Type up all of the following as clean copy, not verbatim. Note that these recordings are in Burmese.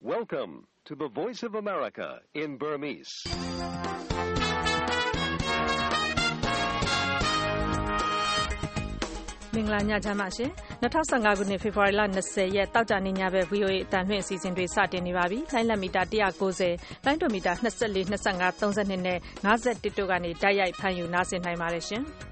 Welcome to the Voice of America in Burmese. ။မင်္ဂလာညချမ်းပါရှင်။2015ခုနှစ်ဖေဖော်ဝါရီလ20ရက်တောက်ကြနေညဘက် VOA အတန်လွှင့်အစီအစဉ်တွေစတင်နေပါပြီ။လိုင်းလက်မီတာ190၊လိုင်းဒိုမီတာ24 25 32နဲ့51တို့ကနေတိုက်ရိုက်ဖမ်းယူနားဆင်နိုင်ပါတယ်ရှင်။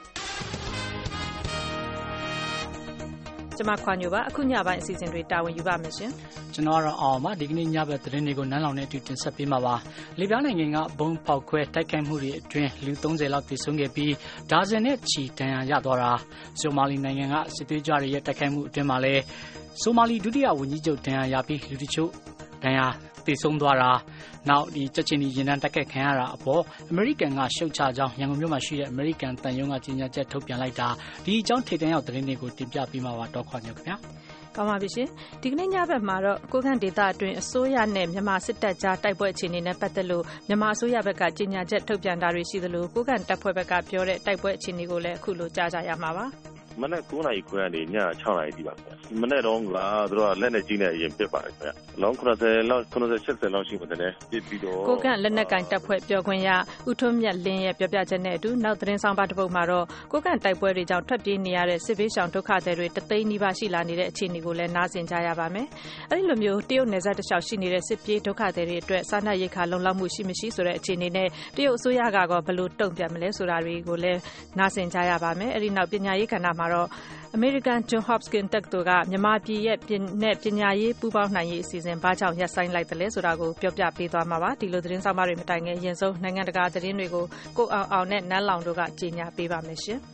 ကျွန်မခွာညိုပါအခုညပိုင်းအစီအစဉ်တွေတာဝန်ယူပါမယ်ရှင်။ကျွန်တော်ကတော့အောင်ပါဒီကနေ့ညဘက်သတင်းတွေကိုနန်းလောင်နဲ့အတူတင်ဆက်ပေးမှာပါ။လေပြားနိုင်ငံကဘုံပေါက်ခွဲတိုက်ခိုက်မှုတွေအတွင်းလူ30လောက်သေဆုံးခဲ့ပြီးဒါဇင်နဲ့ချီဒဏ်ရာရသွားတာဆိုမာလီနိုင်ငံကစစ်သွေးကြွတွေရဲ့တိုက်ခိုက်မှုအတွင်းမှာလည်းဆိုမာလီဒုတိယဝန်ကြီးချုပ်ဒဏ်ရာရပြီးလူတချို့ဒဏ်ရာသေဆုံးသွားတာနောက်ဒီချက်ချင်းရင်တန်းတက်ခတ်ခံရတာအပေါ်အမေရိကန်ကရှုတ်ချကြောင်းရန်ကုန်မြို့မှာရှိတဲ့အမေရိကန်တန်ယုံကကြေညာချက်ထုတ်ပြန်လိုက်တာဒီအကြောင်းထိပ်တန်းရောက်သတင်းတွေကိုတင်ပြပေးမှာပါတော့ခွန်ညခင်ဗျာကောင်းပါပြီရှင်ဒီကနေ့ညဘက်မှာတော့ကိုကန့်ဒေသအတွင်းအစိုးရနဲ့မြန်မာစစ်တပ်ကြားတိုက်ပွဲအခြေအနေနဲ့ပတ်သက်လို့မြန်မာအစိုးရဘက်ကကြေညာချက်ထုတ်ပြန်တာတွေရှိသလိုကိုကန့်တပ်ဖွဲ့ဘက်ကပြောတဲ့တိုက်ပွဲအခြေအနေကိုလည်းအခုလိုကြားကြရမှာပါမနေ့9နာရီခွဲကနေည6နာရီတိပါခင်ဗျမနေ့တော့ကသူတို့ကလက်နဲ့ကြီးနဲ့အရင်ပစ်ပါတယ်ခင်ဗျလောင်း90လောက်80လောက်ရှိပါတယ်ပစ်ပြီးတော့ကိုကန့်လက်နက်ကင်တပ်ဖွဲ့ပြောခွင့်ရဦးထွန်းမြတ်လင်းရဲ့ပြောပြချက်နဲ့အတူနောက်သတင်းဆောင်ပါတစ်ပုဒ်မှာတော့ကိုကန့်တိုက်ပွဲတွေကြောင့်ထွက်ပြေးနေရတဲ့စစ်ဘေးရှောင်ဒုက္ခသည်တွေ3သိန်းနီးပါးရှိလာနေတဲ့အခြေအနေကိုလည်းနားဆင်ကြရပါမယ်အဲဒီလိုမျိုးတရုတ်နယ်စပ်တစ်လျှောက်ရှိနေတဲ့စစ်ပြေးဒုက္ခသည်တွေအတွက်စားနပ်ရိက္ခာလုံလောက်မှုရှိမရှိဆိုတဲ့အခြေအနေနဲ့တရုတ်အစိုးရကတော့ဘယ်လိုတုံ့ပြန်မလဲဆိုတာတွေကိုလည်းနားဆင်ကြရပါမယ်အဲဒီနောက်ပညာရေးကဏ္ဍမှာတော့American John Hopkins တက္ကသိုလ်ကမြန်မာပြည်ရဲ့ပညာရေးပူးပေါင်းနိုင်ရေးအစီအစဉ်ဘာကြောင့်ရပ်ဆိုင်းလိုက်တယ်လဲဆိုတာကိုပြောပြပေးသွားမှာပါဒီလိုသတင်းဆောင်မတွေမတိုင်ခင်အရင်ဆုံးနိုင်ငံတကာသတင်းတွေကိုကိုအောင်နဲ့နန်းလောင်တို့ကကြေညာပေးပါမယ်ရှင်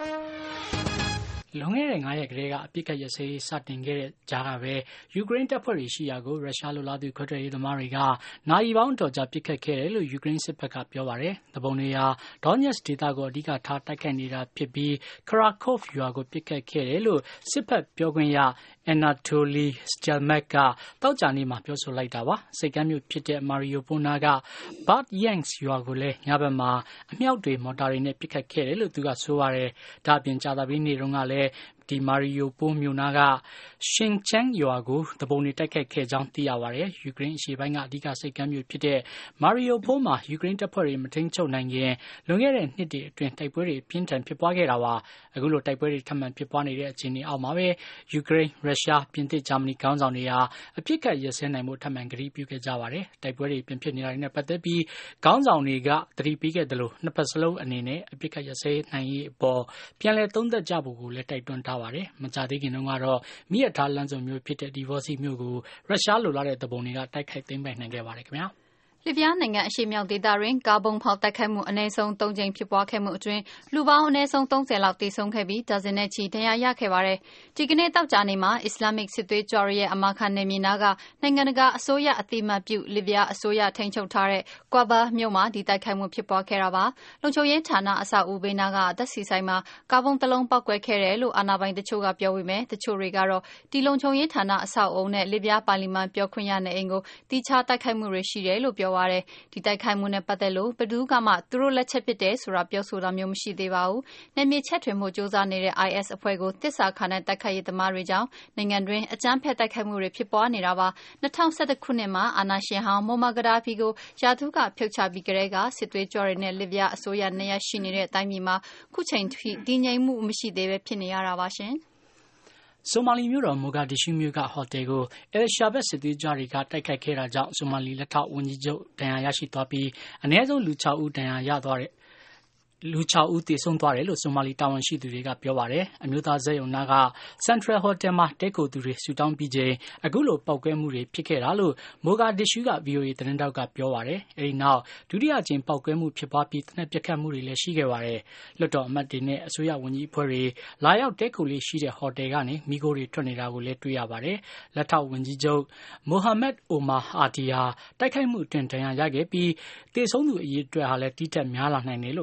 လွန်ခဲ့တဲ့9ရက်ကလေးကအပြစ်ကရစေးစတင်ခဲ့တဲ့ကြားကပဲယူကရိန်းတပ်ဖွဲ့တွေရှိရာကိုရုရှားလိုလားသူခွဲထွက်ရေးသမားတွေကနိုင်ပေါင်းတော်ကြာပစ်ခတ်ခဲ့တယ်လို့ယူကရိန်းစစ်ဘက်ကပြောပါတယ်။တပုံတွေဟာဒေါညက်စ်ဒေသကိုအဓိကထားတိုက်ခိုက်နေတာဖြစ်ပြီးခရာကော့ဖ်ရွာကိုပစ်ခတ်ခဲ့တယ်လို့စစ်ဘက်ပြောခွင့်ရAnatoly Stelmak ကတောက်ကြနေမှာပြောဆိုလိုက်တာပါ။စိတ်ကမ်းမြို့ဖြစ်တဲ့မာရီယိုပိုနာက Berdyansk ရွာကိုလည်းညဘက်မှာအမြောက်တွေမော်တာတွေနဲ့ပစ်ခတ်ခဲ့တယ်လို့သူကဆိုပါတယ်။ဒါ့အပြင်ကြာသပတေးနေ့တုန်းကလည်းဒီမာရီယိုပိုမြို့နာကရှင်ချန်ရွာကိုတပုံတွေတိုက်ခိုက်ခဲ့ကြောင်းသိရပါတယ်။ယူကရိန်းအရှေ့ပိုင်းကအဓိကစိတ်ကမ်းမြို့ဖြစ်တဲ့မာရီယိုပိုမှာယူကရိန်းတပ်ဖွဲ့တွေမထိန်းချုပ်နိုင်ခင်လွန်ခဲ့တဲ့နှစ်တွေအတွင်းတိုက်ပွဲတွေပြင်းထန်ဖြစ်ပွားခဲ့တာပါ။အခုလိုတိုက်ပွဲတွေထပ်မံဖြစ်ပွားနေတဲ့အခြေအနေအောက်မှာပဲယူကရိန်းရုရှားပြင်သစ်ဂျာမနီခေါင်းဆောင်တွေဟာအပြစ်ကတ်ရစဲနိုင်မှုထပ်မံကတိပြုခဲ့ကြပါတယ်။တိုက်ပွဲတွေပြင်ဖြစ်နေတာတွေနဲ့ပတ်သက်ပြီးခေါင်းဆောင်တွေကသတိပေးခဲ့တယ်လို့နှစ်ဖက်စလုံးအနေနဲ့အပြစ်ကတ်ရစဲနိုင်ရေးအပေါ်ပြန်လည်သုံးသပ်ကြဖို့ကိုလည်းတိုက်တွန်းထားပါတယ်။မကြသေးခင်တုန်းကတော့မိရထားလမ်းစုံမျိုးဖြစ်တဲ့ဒီဗော့စီမျိုးကိုရုရှားလိုလားတဲ့တပုံတွေကတိုက်ခိုက်သိမ်းပိုက်နိုင်ခဲ့ပါတယ်ခင်ဗျာ။လစ်ဗျားနိုင်ငံအရှေ့မြောက်ဒေသတွင်ကားဘုံဖောက်တိုက်ခိုက်မှုအနည်းဆုံး3ကြိမ်ဖြစ်ပွားခဲ့မှုအတွင်းလူပေါင်းအနည်းဆုံး30လောက်သေဆုံးခဲ့ပြီးဒါဇင်နဲ့ချီဒဏ်ရာရခဲ့ပါတယ်။ဒီကနေ့တောက်ကြနေမှာအစ္စလာမစ်စစ်သွေးကြွတွေရဲ့အမာခံနယ်မြေနာကနိုင်ငံတကာအစိုးရအသိအမှတ်ပြုလစ်ဗျားအစိုးရထိန်းချုပ်ထားတဲ့ကွာဘာမြို့မှာဒီတိုက်ခိုက်မှုဖြစ်ပွားခဲ့တာပါ။လုံခြုံရေးဌာနအဆောက်အဦဘေးနာကသက်စီဆိုင်မှာကားဘုံတစ်လုံးပောက်ကွဲခဲ့တယ်လို့အာဏာပိုင်တချို့ကပြောပေမဲ့တချို့တွေကတော့ဒီလုံခြုံရေးဌာနအဆောက်အဦနဲ့လစ်ဗျားပါလီမန်ပြောခွင့်ရနေအိမ်ကိုတိကျတိုက်ခိုက်မှုတွေရှိတယ်လို့ပြောပါတယ်။ဒီတိုက်ခိုက်မှုနဲ့ပတ်သက်လို့ဘယ်သူကမှသူတို့လက်ချက်ဖြစ်တယ်ဆိုတာပြောဆိုတာမျိုးမရှိသေးပါဘူး။နယ်မြေချက်ထွင်မှုစ조사နေတဲ့ IS အဖွဲ့ကိုတစ္ဆာခံတဲ့တိုက်ခိုက်ရေးသမားတွေကြောင့်နိုင်ငံတွင်းအကြမ်းဖက်တိုက်ခိုက်မှုတွေဖြစ်ပွားနေတာပါ။2011ခုနှစ်မှာအာဏာရှင်ဟောင်းမိုမာဂဒါဖီကိုရာထူးကဖြုတ်ချပြီးကတည်းကစစ်သွေးကြွတွေနဲ့လစ်ဗျားအစိုးရနေရရှိနေတဲ့အတိုင်းပြည်မှာခုချိန်ထိတည်ငြိမ်မှုမရှိသေးပဲဖြစ်နေရတာပါရှင်။ဆိုမာလီမြို့တော်မိုဂါဒီရှူးမြို့ကဟိုတယ်ကိုအယ်ရှာဘတ်စစ်သွေးကြွတွေကတိုက်ခိုက်ခဲ့တာကြောင့်ဆိုမာလီလက်ထောက်ဝန်ကြီးချုပ်ဒဏ်ရာရရှိသွားပြီးအနည်းဆုံးလူ6ဦးဒဏ်ရာရသွားတဲ့လူ6ဦးသေဆုံးသွားတယ်လို့ဆိုမာလီတာဝန်ရှိသူတွေကပြောပါတယ်။အမျိုးသားဇက်ယုံနာက Central Hotel မှာတဲကိုသူတွေဆူတောင်းပြီးချိန်အခုလိုပောက်ကွဲမှုတွေဖြစ်ခဲ့တာလို့မိုဂါဒီရှူးက VOA သတင်းတောက်ကပြောပါတယ်။အဲဒီနောက်ဒုတိယကျင်းပောက်ကွဲမှုဖြစ်ပွားပြီးတနက်ပြက်ခတ်မှုတွေလည်းရှိခဲ့ပါတယ်။လွှတ်တော်အမတ်တွေနဲ့အစိုးရဝန်ကြီးအဖွဲ့တွေလာရောက်တဲကိုလေးရှိတဲ့ဟိုတယ်ကနေမိခိုးတွေထွက်နေတာကိုလည်းတွေ့ရပါတယ်။လက်ထောက်ဝန်ကြီးချုပ်မိုဟာမက်အိုမာအာဒီဟာတိုက်ခိုက်မှုအတွင်းဒဏ်ရာရခဲ့ပြီးသေဆုံးသူအရေအတွက်ဟာလည်းတိကျများလာနိုင်တယ်လို့ခန့်မှန်းထား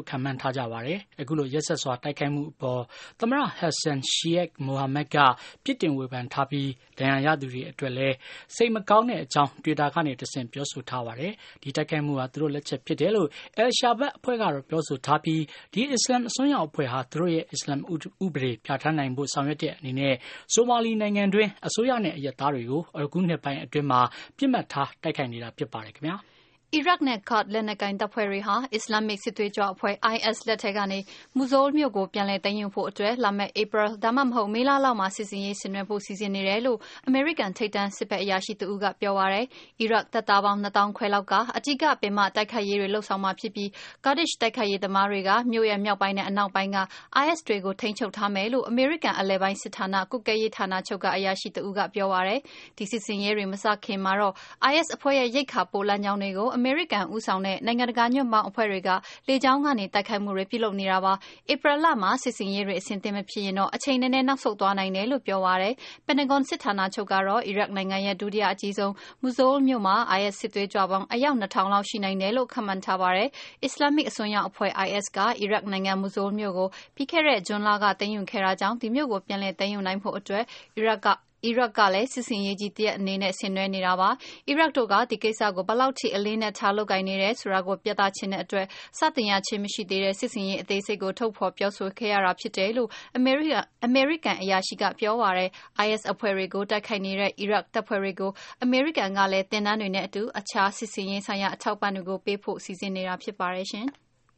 ထားကြပါတယ်။အခုလိုရက်စက်စွာတိုက်ခိုက်မှုအပေါ်သမ္မတ Hassan Sheikh Mohamud ကပြစ်တင်ဝေဖန်ထားပြီးဒဏ်ရာရသူတွေအတွက်လည်းစိတ်မကောင်းတဲ့အကြောင်း Twitter ကနေတဆင့်ပြောဆိုထားပါတယ်။ဒီတိုက်ခိုက်မှုဟာသူတို့လက်ချက်ဖြစ်တယ်လို့ Al-Shabaab အဖွဲ့ကတော့ပြောဆိုထားပြီးဒီအစ္စလာမ်အစွန်းရောက်အဖွဲ့ဟာသူတို့ရဲ့အစ္စလာမ်ဥပဒေပြဋ္ဌာန်းနိုင်ဖို့ဆောင်ရွက်တဲ့အနေနဲ့ဆိုမာလီနိုင်ငံတွင်းအစိုးရနဲ့အရပ်သားတွေကိုအခုနှစ်ပိုင်းအတွင်းမှာပြစ်မှတ်ထားတိုက်ခိုက်နေတာဖြစ်ပါတယ်ခင်ဗျာ။အီရတ်နဲ့ကာ့ဒ်လက်နက်ကိုင်တပ်ဖွဲ့တွေဟာအစ္စလာမစ်စစ်သွေးကြွအဖွဲ့ IS လက်ထက်ကနေမူဆိုးလ်မြို့ကိုပြန်လည်သိမ်းယူဖို့အတွက်လာမယ့်ဧပြီဒါမှမဟုတ်မေလလောက်မှာစစ်စင်ရေးဆင်နွှဲဖို့စီစဉ်နေတယ်လို့အမေရိကန်ထိပ်တန်းစစ်ဘက်အရာရှိတဦးကပြောပါရယ်အီရတ်တပ်သားပေါင်း2000ခွဲလောက်ကအကြီးကပင်မတိုက်ခိုက်ရေးတွေလှုပ်ဆောင်မှာဖြစ်ပြီးကာဒစ်တိုက်ခိုက်ရေးသမားတွေကမြို့ရဲ့မြောက်ပိုင်းနဲ့အနောက်ပိုင်းက IS တွေကိုထိန်းချုပ်ထားမယ်လို့အမေရိကန်အလဲပိုင်းစစ်ဌာနကုကဲရေးဌာနချုပ်ကအရာရှိတဦးကပြောပါရယ်ဒီစစ်စင်ရေးတွေမစခင်မှာတော့ IS အဖွဲ့ရဲ့ရိတ်ခါပိုလန်ကြောင်းတွေကိုအမေရိကန်ဦးဆောင်တဲ့နိုင်ငံတကာညွန့်ပေါင်းအဖွဲ့တွေကလေကြောင်းကနေတိုက်ခိုက်မှုတွေပြုလုပ်နေတာပါဧပြီလမှာစစ်စင်ရေးတွေအဆင်သင့်မဖြစ်ရင်တော့အချိန်နဲ့နောက်ဆုတ်သွားနိုင်တယ်လို့ပြောပါရယ်ပင်တဂွန်စစ်ဌာနချုပ်ကတော့အီရတ်နိုင်ငံရဲ့ဒုတိယအကြီးဆုံးမူဆိုးလ်မြို့မှာ IS စစ်သွေးကြွပေါင်းအယောက်2000လောက်ရှိနိုင်တယ်လို့ခန့်မှန်းထားပါရယ်အစ္စလာမစ်အစွန်းရောက်အဖွဲ့ IS ကအီရတ်နိုင်ငံမူဆိုးလ်မြို့ကိုပြီးခဲ့တဲ့ဇွန်လကသိမ်းယူခဲ့တာကြောင့်ဒီမြို့ကိုပြန်လည်သိမ်းယူနိုင်ဖို့အတွက်အီရတ်ကလည်းစစ်စင်ရေးကြီးတရက်အနေနဲ့ဆင်နွှဲနေတာပါအီရတ်တို့ကဒီကိစ္စကိုဘယ်လောက်ထိအလေးနဲ့ထားလုပ်ကိုင်နေတယ်ဆိုတာကိုပြသခြင်းတဲ့အတွက်စတင်ရခြင်းမရှိသေးတဲ့စစ်စင်ရေးအသေးစိတ်ကိုထုတ်ဖော်ပြောဆိုခဲ့ရတာဖြစ်တယ်လို့အမေရိကန်အရာရှိကပြောပါရယ် IS အဖွဲ့တွေကိုတိုက်ခိုက်နေတဲ့အီရတ်တပ်ဖွဲ့တွေကိုအမေရိကန်ကလည်းတင်နန်းတွေနဲ့အတူအခြားစစ်စင်ရေးဆိုင်ရာအထောက်ပံ့တွေကိုပေးဖို့စီစဉ်နေတာဖြစ်ပါရယ်ရှင်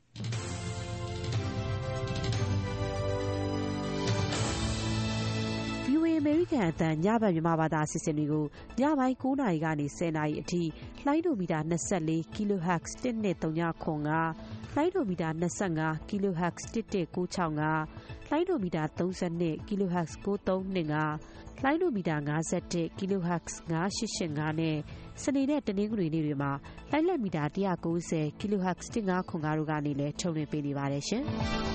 အမေရိကန်အသံညဘက်မြန်မာဘာသာအစီအစဉ်တွေကိုညပိုင်း9:00 နာရီကနေ10:00 နာရီအထိလိုင်းဒိုမီတာ24 kHz 12395လိုင်းဒိုမီတာ25 kHz 11965လိုင်းဒိုမီတာ32 kHz 9325လိုင်းဒိုမီတာ51 kHz 9885နဲ့စနေနဲ့တနင်္ဂနွေနေ့တွေမှာလိုင်းလက်မီတာ190 kHz 1505တို့ကနေလည်းထုတ်လွှင့်ပေးနေပါတယ်ရှင်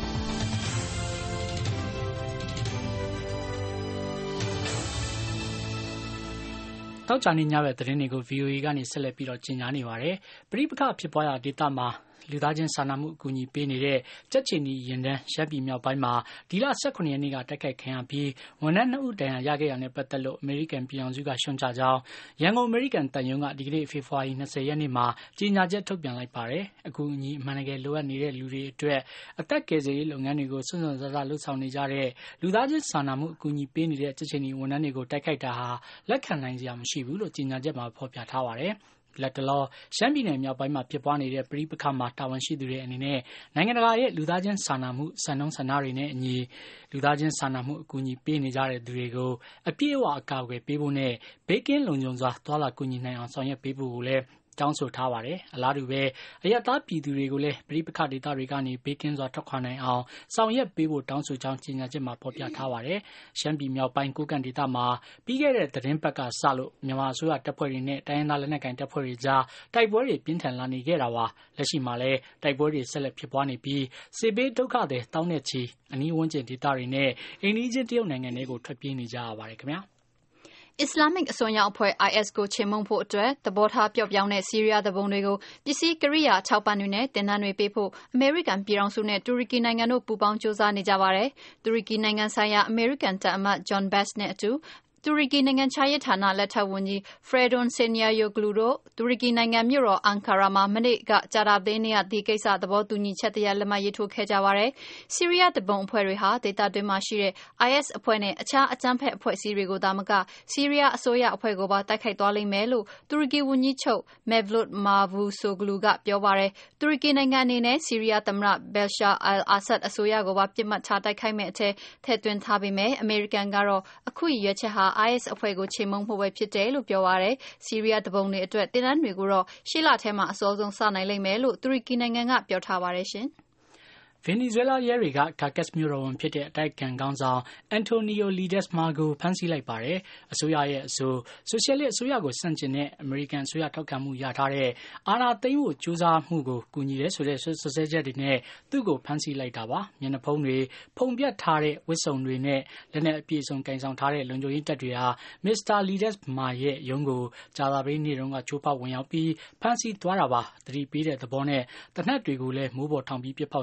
တောက်ကြနေညဘက်သတင်းတွေကို VOA ကနေဆက်လက်ပြီးတော့ကြီးညာနေပါတယ်။ပြည်ပခဖြစ်ပွားရာဒေသမှာလူသားချင်းစာနာမှုအကူအညီပေးနေတဲ့ကြက်ချီနီရင်တန်းရှမ်းပြည်မြောက်ပိုင်းမှာဒီလ18ရက်နေ့ကတိုက်ခိုက်ခံရပြီးဝန်ထမ်း2ဦးဒဏ်ရာရခဲ့ရတဲ့ပတ်သက်လို့အမေရိကန်ပြည်ထောင်စုကရှုံ့ချကြောင်းရန်ကုန်အမေရိကန်တန်ယုံကဒီကနေ့ဖေဖော်ဝါရီ20ရက်နေ့မှာကြေညာချက်ထုတ်ပြန်လိုက်ပါတယ်။အခုအညီအမှန်တကယ်လိုအပ်နေတဲ့လူတွေအတွက်အသက်ကယ်ဆယ်ရေးလုပ်ငန်းတွေကိုစွန့်စွန့်စားစားလှုပ်ဆောင်နေကြတဲ့လူသားချင်းစာနာမှုအကူအညီပေးနေတဲ့ကြက်ချီနီဝန်ထမ်းတွေကိုတိုက်ခိုက်တာဟာလက်ခံနိုင်စရာမရှိဘူးလို့ကြေညာချက်မှာဖော်ပြထားပါတယ်။လက်တလောရှမ်းပြည်နယ်မြောက်ပိုင်းမှာဖြစ်ပွားနေတဲ့ပြည်ပခါမှာတာဝန်ရှိသူတွေအနေနဲ့နိုင်ငံတကာရဲ့လူသားချင်းစာနာမှုစံနှုန်းစံနာတွေနဲ့အညီလူသားချင်းစာနာမှုအကူအညီပေးနေကြတဲ့သူတွေကိုအပြည့်အဝအကာအကွယ်ပေးဖို့နဲ့ဘေးကင်းလုံခြုံစွာသွားလာကူညီနိုင်အောင်ဆောင်ရွက်ပေးဖို့ကိုလည်းတောင်းဆိုထားပါတယ်။အလားတူပဲအရပ်သားပြည်သူတွေကိုလည်းပြည်ပခဒေသတွေကနေဘေးကင်းစွာထွက်ခွာနိုင်အောင်ဆောင်ရွက်ပေးဖို့တောင်းဆိုကြောင်းကြေညာချက်မှာဖော်ပြထားပါတယ်။ရှမ်းပြည်မြောက်ပိုင်းကိုကန့်ဒေသမှာပြီးခဲ့တဲ့သတင်းပတ်ကစလို့မြန်မာအစိုးရတပ်ဖွဲ့တွေနဲ့တိုင်းရင်းသားလက်နက်ကိုင်တပ်ဖွဲ့တွေကြားတိုက်ပွဲတွေပြင်းထန်လာနေခဲ့တာပါ။လက်ရှိမှာလည်းတိုက်ပွဲတွေဆက်လက်ဖြစ်ပွားနေပြီးစစ်ဘေးဒုက္ခသည်တောင်းတဲ့ချီအနီးဝန်းကျင်ဒေသတွေနဲ့အိမ်နီးချင်းတရုတ်နိုင်ငံတွေကိုထွက်ပြေးနေကြရပါတယ်ခင်ဗျာ။အစ္စလာမစ်အစွန်းရောက်အဖွဲ့ IS ကိုချေမှုန်းဖို့အတွက်သဘောထားပျော့ပြောင်းတဲ့ဆီးရီးယားသူပုန်တွေကိုပစ္စည်းကိရိယာထောက်ပံ့တွေနဲ့တင်နန်းတွေပေးဖို့အမေရိကန်ပြည်ထောင်စုနဲ့တူရကီနိုင်ငံတို့ပူးပေါင်းကြိုးစားနေကြပါတယ်။တူရကီနိုင်ငံဆိုင်ရာအမေရိကန်တပ်အမတ် John Bass နဲ့အတူတူရကီနိုင်ငံခြားရေးဌာနလက်ထောက်ဝန်ကြီး Fredon Senayoglu တို့တူရကီနိုင်ငံမြို့တော်အန်ကာရာမှာမနေ့ကကြာသပတေးနေ့ကဒီကိစ္စသဘောတူညီချက်တရလက်မှတ်ရေးထိုးခဲ့ကြပါတယ်။ဆီးရီးယားတပုံအဖွဲ့တွေဟာဒေသတွင်းမှာရှိတဲ့ IS အဖွဲ့နဲ့အခြားအကြမ်းဖက်အဖွဲ့အစည်းတွေကိုသာမကဆီးရီးယားအစိုးရအဖွဲ့ကိုပါတိုက်ခိုက်သွားလိမ့်မယ်လို့တူရကီဝန်ကြီးချုပ် Mevlut Mavusoglu ကပြောပါတယ်။တူရကီနိုင်ငံအနေနဲ့ဆီးရီးယားသမ္မတ Bashar al-Assad အစိုးရကိုပါပြစ်မှတ်ထားတိုက်ခိုက်မဲ့အထက်ထည့်သွင်းထားပေမဲ့အမေရိကန်ကတော့အခုရည်ရွယ်ချက်ဟာIS အဖွဲ့ကိုချေမှုန်းဖို့ပဲဖြစ်တယ်လို့ပြောပါရယ်ဆီးရီးယားတပုံတွေအတွက်တင်နန်းတွေကိုတော့ရှေ့လထဲမှာအစောဆုံးစနိုင်လိမ့်မယ်လို့တူရကီနိုင်ငံကပြောထားပါတယ်ရှင်ဗင်နီဇွဲလားရဲတွေကကာကက်စ်မြို့တော်ဝန်ဖြစ်တဲ့အတိုက်အခံခေါင်းဆောင်အန်တိုနီယိုလီဒက်စ်မာကိုဖမ်းဆီးလိုက်ပါတယ်။အစိုးရရဲ့ဆိုရှယ်လစ်အစိုးရကိုဆန့်ကျင်တဲ့အမေရိကန်အစိုးရထောက်ခံမှုရထားတဲ့အာဏာသိမ်းဖို့ကြိုးစားမှုကိုကူညီတယ်ဆိုတဲ့စွပ်စွဲချက်တွေနဲ့သူ့ကိုဖမ်းဆီးလိုက်တာပါ။မျက်နှာဖုံးတွေဖုံပြတ်ထားတဲ့ဝတ်စုံတွေနဲ့လက်နက်အပြည့်အစုံကင်ဆောင်ထားတဲ့လုံခြုံရေးတပ်တွေဟာမစ္စတာလီဒက်စ်မာရဲ့ရုံးကိုကြာသပတေးနေ့တုန်းကချိုးဖောက်ဝင်ရောက်ပြီးဖမ်းဆီးသွားတာပါ။သတိပေးတဲ့သဘောနဲ့တနက်တွေကိုလည်းမိုးပေါ်ထောင်ပြီးပြစ်ပေါက်ကြပါတယ်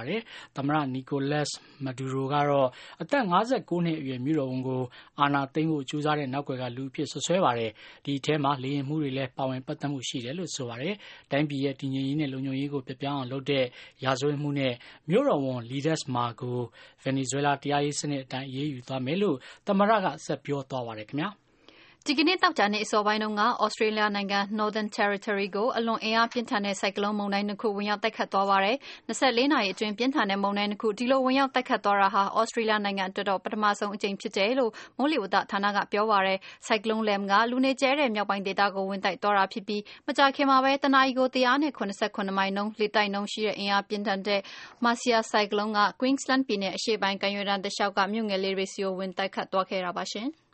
ပါတယ်။သမ္မတနီကိုလတ်စ်မဒူရိုကတော့အသက်59နှစ်အရွယ်မြို့တော်ဝန်ကိုအာဏာသိမ်းဖို့ကြိုးစားတဲ့နောက်ွယ်ကလူအဖြစ်ဆွဆွဲပါတယ်။ဒီထဲမှာလေယာဉ်မှုတွေလည်းပါဝင်ပတ်သက်မှုရှိတယ်လို့ဆိုပါတယ်။တိုင်းပြည်ရဲ့တည်ငြိမ်ရေးနဲ့လုံခြုံရေးကိုပြပြောင်းအောင်လုပ်တဲ့ရာဇဝတ်မှုနဲ့မြို့တော်ဝန်လီဒက်စ်မာကိုဗင်နီဇွဲလားတရားရေးစနစ်အတိုင်းအရေးယူသွားမယ်လို့သမ္မတကဆက်ပြောသွားပါတယ်ခင်ဗျာ။ဒီကနေ့တောက်ကြနေ့အစောပိုင်းတုန်းကဩစတြေးလျနိုင်ငံ Northern Territory ကိုအလွန်အင်အားပြင်းထန်တဲ့ဆိုင်ကလုန်းမုန်တိုင်းတစ်ခုဝင်ရောက်တိုက်ခတ်သွားပါတယ်။24နာရီအတွင်းပြင်းထန်တဲ့မုန်တိုင်းတစ်ခုဒီလိုဝင်ရောက်တိုက်ခတ်သွားတာဟာဩစတြေးလျနိုင်ငံအတွက်တော့ပထမဆုံးအကြိမ်ဖြစ်တယ်လို့မိုးလေဝသဌာနကပြောပါတယ်။ဆိုင်ကလုန်းလမ်ကလူနေကျဲတဲ့မြောက်ပိုင်းဒေသကိုဝင်တိုက်သွားတာဖြစ်ပြီးမကြာခင်မှာပဲတနအီကို189မိုင်နှုန်းလေတိုက်နှုန်းရှိတဲ့အင်အားပြင်းထန်တဲ့ Marcia ဆိုင်ကလုန်းက Queensland ပြည်နယ်အရှေ့ပိုင်းကမ်းရိုးတန်းတစ်လျှောက်ကမြို့ငယ်လေးတွေစီကိုဝင်တိုက်ခတ်သွားခဲ့တာပါရှင်။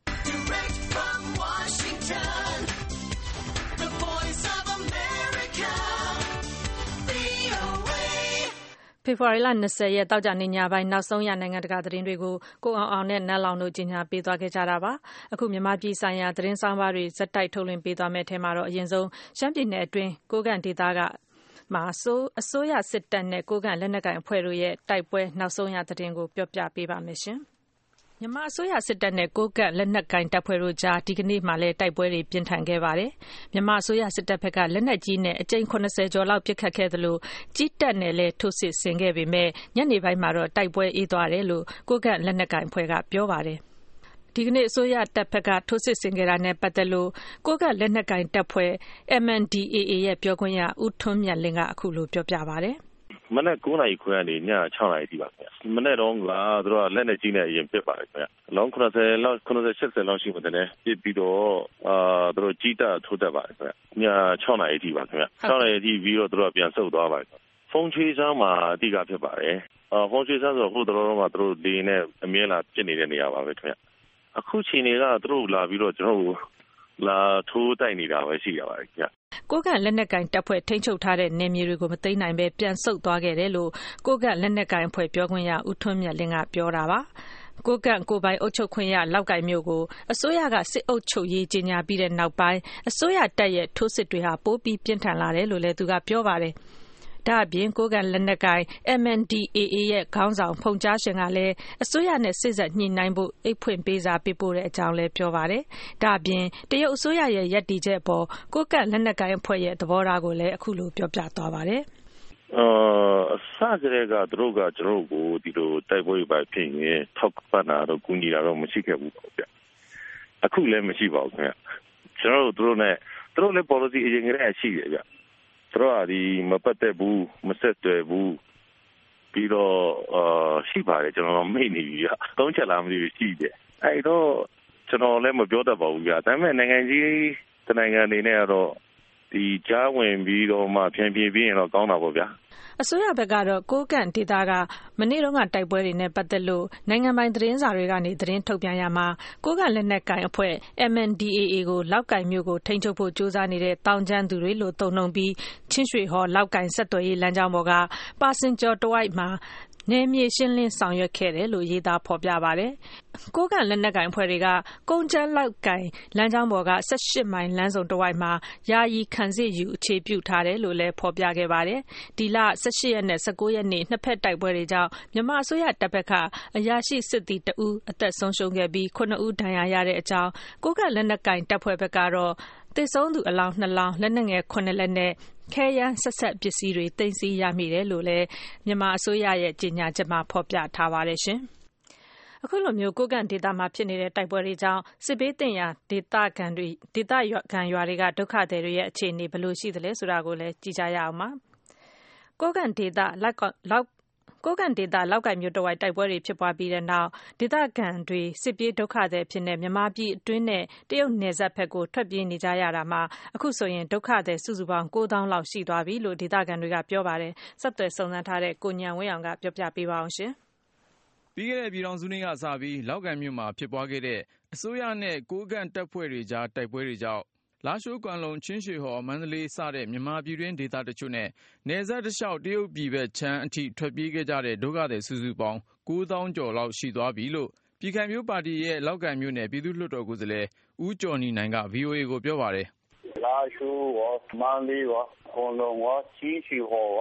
ဖေဖော်ဝါရီလ20ရက်တောက်ကြနေညပိုင်းနောက်ဆုံးရနိုင်ငံတကာသတင်းတွေကိုကိုအောင်နဲ့နတ်လောင်တို့ကြီးညာပေးသွားခဲ့ကြတာပါအခုမြန်မာပြည်ဆိုင်ရာသတင်းဆောင်ပါတွေဇက်တိုက်ထုတ်လွှင့်ပေးသွားမယ့်ထဲမှာတော့အရင်ဆုံးရှမ်းပြည်နယ်အတွင်းကိုကန့်ဒေသကမှာအစိုးရစစ်တပ်နဲ့ကိုကန့်လက်နက်ကိုင်အဖွဲ့တို့ရဲ့တိုက်ပွဲနောက်ဆုံးရသတင်းကိုပြောပြပေးပါမယ်ရှင်မြန်မာအစိုးရစစ်တပ်နဲ့ကိုကန့်လက်နက်ကိုင်တပ်ဖွဲ့တို့ကြားဒီကနေ့မှလည်းတိုက်ပွဲတွေပြင်းထန်ခဲ့ပါတယ်။မြန်မာအစိုးရစစ်တပ်ဘက်ကလက်နက်ကြီးနဲ့အကြိမ်80ကျော်လောက်ပစ်ခတ်ခဲ့သလိုကြီးတပ်နဲ့လည်းထိုးစစ်ဆင်ခဲ့ပေမဲ့ညနေပိုင်းမှာတော့တိုက်ပွဲအေးသွားတယ်လို့ကိုကန့်လက်နက်ကိုင်အဖွဲ့ကပြောပါတယ်။ဒီကနေ့အစိုးရတပ်ဘက်ကထိုးစစ်ဆင်ခဲ့တာနဲ့ပတ်သက်လို့ကိုကန့်လက်နက်ကိုင်တပ်ဖွဲ့ MNDAA ရဲ့ပြောခွင့်ရဦးထွန်းမြတ်လင်းကအခုလိုပြောပြပါတယ်။မနက်9နာရီခွဲကနေည6နာရီထိပါခင်ဗျမနေ့တော့ကသူတို့ကလက်နဲ့ကြီးနဲ့အရင်ပစ်ပါတယ်ခင်ဗျအလုံး80လောက်80လောက်ရှိမှတယ်ပစ်ပြီးတော့သူတို့ကြီးတာထိုးတက်ပါတယ်ခင်ဗျည6နာရီထိပါခင်ဗျ6နာရီထိပြီးတော့သူတို့ပြန်ဆုတ်သွားပါတယ်ဖုန်းချေးစမ်းမှာအတိကဖြစ်ပါတယ်ဖုန်းချေးစမ်းဆိုတော့ဟိုတော်တော်ကသူတို့လေနဲ့အမြဲလာပြစ်နေတဲ့နေရာပါပဲခင်ဗျအခုချိန်တွေကသူတို့လာပြီးတော့ကျွန်တော်တို့လာထိုးတိုက်နေတာပဲရှိရပါတယ်ခင်ဗျကိုကန့်လက်နက်ကင်တပ်ဖွဲ့ထိန်းချုပ်ထားတဲ့နယ်မြေတွေကိုမသိမ်းနိုင်ပဲပြန်ဆုတ်သွားခဲ့တယ်လို့ကိုကန့်လက်နက်ကင်အဖွဲ့ပြောခွင့်ရဦးထွန်းမြတ်လင်းကပြောတာပါကိုကန့်ကိုပိုင်အုပ်ချုပ်ခွင့်ရလောက်ကိုင်မျိုးကိုအစိုးရကစစ်အုပ်ချုပ်ရေးကြီးညာပြီးတဲ့နောက်ပိုင်းအစိုးရတပ်ရဲ့ထိုးစစ်တွေဟာပိုပြီးပြင်းထန်လာတယ်လို့လည်းသူကပြောပါတယ်ဒါအပြင်ကိုကန့်လက်နက်ကိုင် MNDAA ရဲ့ခေါင်းဆောင်ဖုန်ကြားရှင်ကလည်းအစိုးရနဲ့စစ်ဆက်ညှိနှိုင်းဖို့အိတ်ဖွင့်ပေးစာပေးပို့တဲ့အကြောင်းလည်းပြောပါတယ်။ဒါအပြင်တရုတ်အစိုးရရဲ့ရပ်တည်ချက်ပေါ်ကိုကန့်လက်နက်ကိုင်အဖွဲ့ရဲ့သဘောထားကိုလည်းအခုလိုပြောပြသွားပါတယ်။အစကတည်းကသူတို့ကကျွန်တော်ကိုဒီလိုတိုက်ပွဲပဲဖြစ်ရင်ထောက်ပံ့တာတော့ကူညီတာတော့မရှိခဲ့ဘူးပေါ့ဗျ။အခုလည်းမရှိပါဘူးခင်ဗျ။ကျွန်တော်တို့လည်း policy အရင်ကတည်းကရှိတယ်ဗျ။သူတို့ကဒီမပတ်သက်ဘူးမဆက်သွယ်ဘူးပြီးတော့ရှိပါတယ်ကျွန်တော်မိတ်နေပြီဗျသုံးချက်လားမသိဘူးရှိတယ်အဲ့တော့ကျွန်တော်လည်းမပြောတတ်ပါဘူးဗျဒါပေမဲ့နိုင်ငံကြီးတနိုင်ငံအနေနဲ့ကတော့ဒီကြားဝင်ပြီးတော့မှဖြန့်ပြပြီးရင်တော့ကောင်းတာပေါ့ဗျာအစိုးရဘက်ကတော့ကိုကန့်ဒေသကမနေ့တုန်းကတိုက်ပွဲတွေနဲ့ပတ်သက်လို့နိုင်ငံပိုင်သတင်းစာတွေကနေသတင်းထုတ်ပြန်ရမှာကိုကန့်လက်နက်ကိုင်အဖွဲ့ MNDAA ကိုလောက်ကိုင်မျိုးကိုထိန်းချုပ်ဖို့ကြိုးစားနေတဲ့တောင်ကျမ်းသူတွေလို့သုံးနှုန်းပြီးချင်းရွှေဟော်လောက်ကိုင်ဆက်သွယ်ရေးလမ်းကြောင်းပေါ်ကပါစင်ကျော်တဝိုက်မှာနယ်မြေရှင်းလင်းဆောင်ရွက်ခဲ့တယ်လို့ရေးသားဖော်ပြပါတယ်။ကိုကန့်လက်နက်ကိုင်အဖွဲ့တွေကကုန်းကျန်းလောက်ကိုင်လမ်းကြောင်းပေါ်က18မိုင်လမ်းစုံတစ်ဝိုက်မှာယာယီခံစစ်ယူအခြေပြုထားတယ်လို့လည်းဖော်ပြခဲ့ပါတယ်။ဒီလ18ရက်နဲ့19ရက်နေ့နှစ်ဖက်တိုက်ပွဲတွေကြောင့်မြန်မာအစိုးရတပ်ဘက်ကအရာရှိစစ်သည်တဦးအသက်ဆုံးရှုံးခဲ့ပြီး9ဦးဒဏ်ရာရတဲ့အကြောင်းကိုကန့်လက်နက်ကိုင်တပ်ဖွဲ့ဘက်ကတော့သေဆုံးသူအလောင်း2လောင်းလက်နက်ငယ်9လက်နဲ့ခဲယမ်းဆက်ပစ္စည်းတွေသိမ်းဆည်းရမိတယ်လို့လည်းမြန်မာအစိုးရရဲ့ကြေညာချက်မှာဖော်ပြထားပါတယ်ရှင်။အခုလိုမျိုးကိုကန့်ဒေသမှာဖြစ်နေတဲ့တိုက်ပွဲတွေကြောင့်စစ်ဘေးသင့်ရာဒေသခံရွာတွေကဒုက္ခသည်တွေရဲ့အခြေအနေဘယ်လိုရှိသလဲဆိုတာကိုလည်းကြည့်ကြရအောင်ပါ။ကိုကန့်ဒေသလောက်ကိုင်မြို့တဝိုက်တိုက်ပွဲတွေဖြစ်ပွားပြီးတဲ့နောက်ဒေသခံတွေစစ်ပြေးဒုက္ခသည်ဖြစ်နေမြန်မာပြည်အတွင်းနဲ့တရုတ်နယ်စပ်ဘက်ကိုထွက်ပြေးနေကြရတာမှာအခုဆိုရင်ဒုက္ခသည်စုစုပေါင်း9000လောက်ရှိသွားပြီလို့ဒေသခံတွေကပြောပါတယ်ဆက်သွယ်စုံစမ်းထားတဲ့ကိုညံဝင်းအောင်ကပြောပြပေးပါအောင်ရှင်ပြီးခဲ့တဲ့ပြည်တော်စုနေ့ကစပြီးလောက်ကိုင်မြို့မှာဖြစ်ပွားခဲ့တဲ့အစိုးရနဲ့ကိုးကန့်တပ်ဖွဲ့တွေကြားတိုက်ပွဲတွေကြောင့်လာရှိုးကွမ်လုံချင်းရွှေဟော်မန္တလေးစတဲ့မြန်မာပြည်တွင်းဒေသတချို့နဲ့နယ်စပ်တလျှောက်တရုတ်ပြည်ဘက်ခြမ်းအထိထွက်ပြေးခဲ့ကြတဲ့ဒုက္ခသည်စုစုပေါင်း9000ကျော်လောက်ရှိသွားပြီလို့ပြည်ခိုင်ဖြိုးပါတီရဲ့လောက်ကိုင်မြို့နယ်ပြည်သူ့လွှတ်တော်ကိုယ်စားလှယ်ဦးကျော်နီနိုင်က VOA ကိုပြောပါတယ်လာရှိုးရောမန္တလေးရောကွမ်လုံရောချင်းရွှေဟော်ရော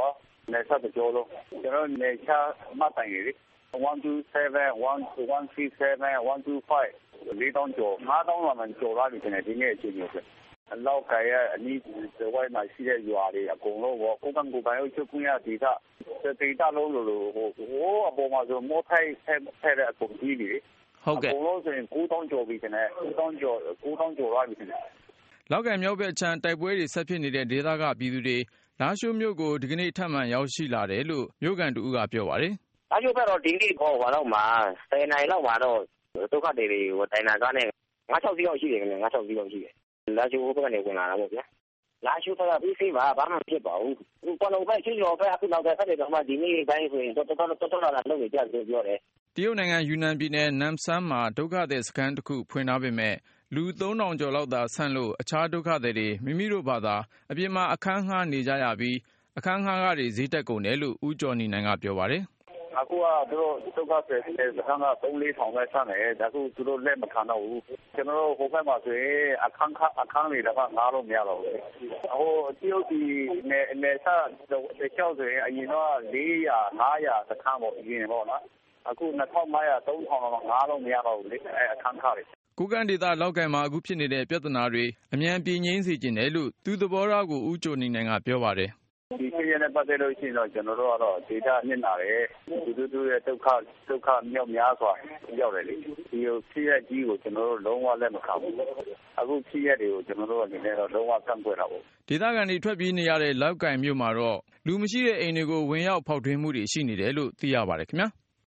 နယ်စပ်တကြောလုံးကျွန်တော်နယ်ခြားမှတ်တိုင်တွေ127 137 125 4,000ကျော်5,000လောက်မှကျော်လာပြီတဲ့ဒီနေ့အချိန်မျိုးပဲလောက်ကရဲ့အနည်းဝိုင်းမှာရှိတဲ့ရွာတွေအကုန်လုံးကိုကိုယ်ပိုင်အုပ်ချုပ်ခွင့်ရဒေသလုံးလို့အပေါ်မှာဆိုမောထိုက်ဖက်တဲ့အကုန်ကြီးတွေဟုတ်ကဲ့အကုန်လုံးဆိုရင်9,000ကျော်ပြီတဲ့9,000ကျော်လာပြီတဲ့လောက်ကန်မြောက်ဘက်ခြမ်းတိုက်ပွဲတွေဆက်ဖြစ်နေတဲ့ဒေသကပြည်သူတွေလာရှိုးမြို့ကိုဒီကနေ့ထပ်မံရောက်ရှိလာတယ်လို့မြို့ကန်တူဦးကပြောပါတယ်လာရှိုးဘက်တော့ဒီနေ့ပေါ်ဘာလို့မှာ10နိုင်လောက်မှာတော့ဒုက္ခတွေတိုင်နာကားနဲ့9-6စီးလောက်ရှိတယ်ခင်ဗျ9-6စီးလောက်ရှိတယ်လာရှိုးဘက်ကနေဝင်လာတာပေါ့ဗျာလာရှိုးဘက်ကပြီးစီးပါဘာမှဖြစ်ပါဘူးပေါ်လုံးပဲချင်းရောပဲအခုနောက်တဲ့ဆက်တွေတော့မှဒီနေ့တိုင်းဆိုရင်တော်လာလုပ်နေကြတယ်ပြောတယ်တရုတ်နိုင်ငံယူနန်ပြည်နယ်နမ်ဆန်းမှာဒုက္ခသည်စခန်းတစ်ခုဖွင့်ထားပေမဲ့လူ 3,000 ကျော်လောက်သာဆန့်လို့အခြားဒုက္ခသည်တွေမိမိတို့ဘာသာအပြင်မှာအခန်းငှားနေကြရပြီးအခန်းငှားခတွေဈေးတက်ကုန်တယ်လို့ဦးကျော်နေနိုင်ကပြောပါတယ်အခုကသူတို့ဒုက္ခသည်စခန်းက 3,000-4,000 ပဲဆန့်တယ်ဒါကသူတို့လက်မခံတော့ဘူးကျွန်တော်တို့ဟိုဘက်မှာဆိုရင်အခန်းတွေတော့ငှားလို့မရတော့ဘူးဟိုတရုတ်ပြည်နယ်စပ်တခြားဆိုရင်အရင်တော့400-500စခန်းပေါ့အရင်ပေါ့နော်အခု2,500-3,000လောက်ငှားလို့မရတော့ဘူးလေအခန်းခတွေကိုကန့်ဒေသလောက်ကန်မှာအခုဖြစ်နေတဲ့ပြဿနာတွေအမြန်ပြေငြိမ်းစေချင်တယ်လို့သူသဘောထားကိုဦးကျော်နေနိုင်ကပြောပါတယ်ဒီပြည်ရဲ့ပတ်သက်လို့ရှိရင်တော့ကျွန်တော်တို့ကတော့ဒေတာနစ်နာတယ်သူရဲ့ဒုက္ခမြောက်များစွာရောက်တယ်လေဒီဖြစ်ရကြီးကိုကျွန်တော်တို့လုံးဝလက်မခံဘူးအခုဖြစ်ရတွေကိုကျွန်တော်တို့အနေနဲ့တော့လုံးဝကန့်ကွက်တာပေါ့ဒေသခံတွေထွက်ပြေးနေရတဲ့လောက်ကန်မြို့မှာတော့လူမရှိတဲ့အိမ်တွေကိုဝင်ရောက်ဖောက်ထွင်းမှုတွေရှိနေတယ်လို့သိရပါတယ်ခင်ဗျာ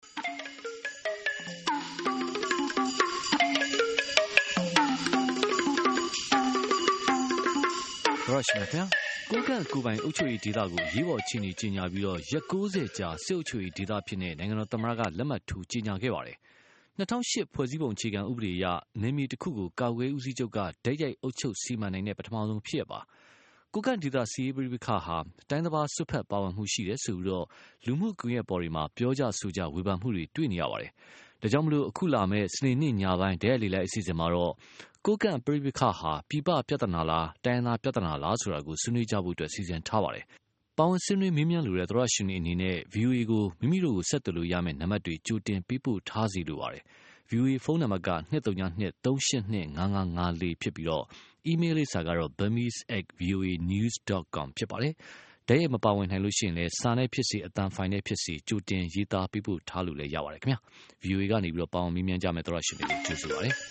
ရရှိမြခင်ကိုကန့်ကိုပိုင်အုပ်ချုပ်ရေးဒေသကိုရေးပေါ်အခြေအနေကြီးညာပြီးတော့ရက်90ကြာစစ်အုပ်ချုပ်ရေးဒေသဖြစ်နေနိုင်ငံတော်သမ္မတကလက်မှတ်ထိုးကြီးညာခဲ့ပါတယ်2008ဖွဲ့စည်းပုံအခြေခံဥပဒေအရနေမီတစ်ခုကိုကာကွယ်ဦးစီးချုပ်ကဓာတ်ရိုက်အုပ်ချုပ်စီမံနိုင်တဲ့ပထမဆုံးဖြစ်ရပါကိုကန့်ဒေသစီးရေးပရိခဟာတိုင်းသဘာဆွတ်ဖက်ပါဝင်မှုရှိတယ်ဆိုပြီးတော့လူမှုကွန်ရက်ပေါ်တွေမှာပြောကြဆိုကြဝေဖန်မှုတွေတွေ့နေရပါတယ်ဒါကြောင့်မလို့အခုလာမဲ့စနေနေ့ညပိုင်းဒဲလီလိုက်အစီအစဉ်မှာတော့ကိုကန့်ပရိပခဟာပြပပြဿနာလားတိုင်းသားပြဿနာလားဆိုတာကိုဆွေးနွေးကြဖို့အတွက်စီစဉ်ထားပါတယ်။ပါဝင်ဆွေးနွေးမေးမြန်းလိုတဲ့သရရှင်တွေအနေနဲ့ VOA ကိုမိမိတို့ကိုဆက်သွယ်လို့ရမယ့်နံပါတ်တွေကြိုတင်ပေးပို့ထားစီလိုပါတယ်။ VOA ဖုန်းနံပါတ်က232382554ဖြစ်ပြီးတော့ email လိပ်စာကတော့ burmese@voanews.com ဖြစ်ပါတယ်။တဲ့မပါဝင်နိုင်လို့ရှိရင်လည်းစာနဲ့ဖြစ်စီအတန်ဖိုင်နဲ့ဖြစ်စီကြိုတင်ရေးသားပေးပို့ထားလို့လည်းရပါတယ်ခင်ဗျာ။ VOA ကနေပြီးတော့ပါဝင်မေးမြန်းကြမယ့်သရရှင်တွေကိုကျေးဇူးပါတယ်။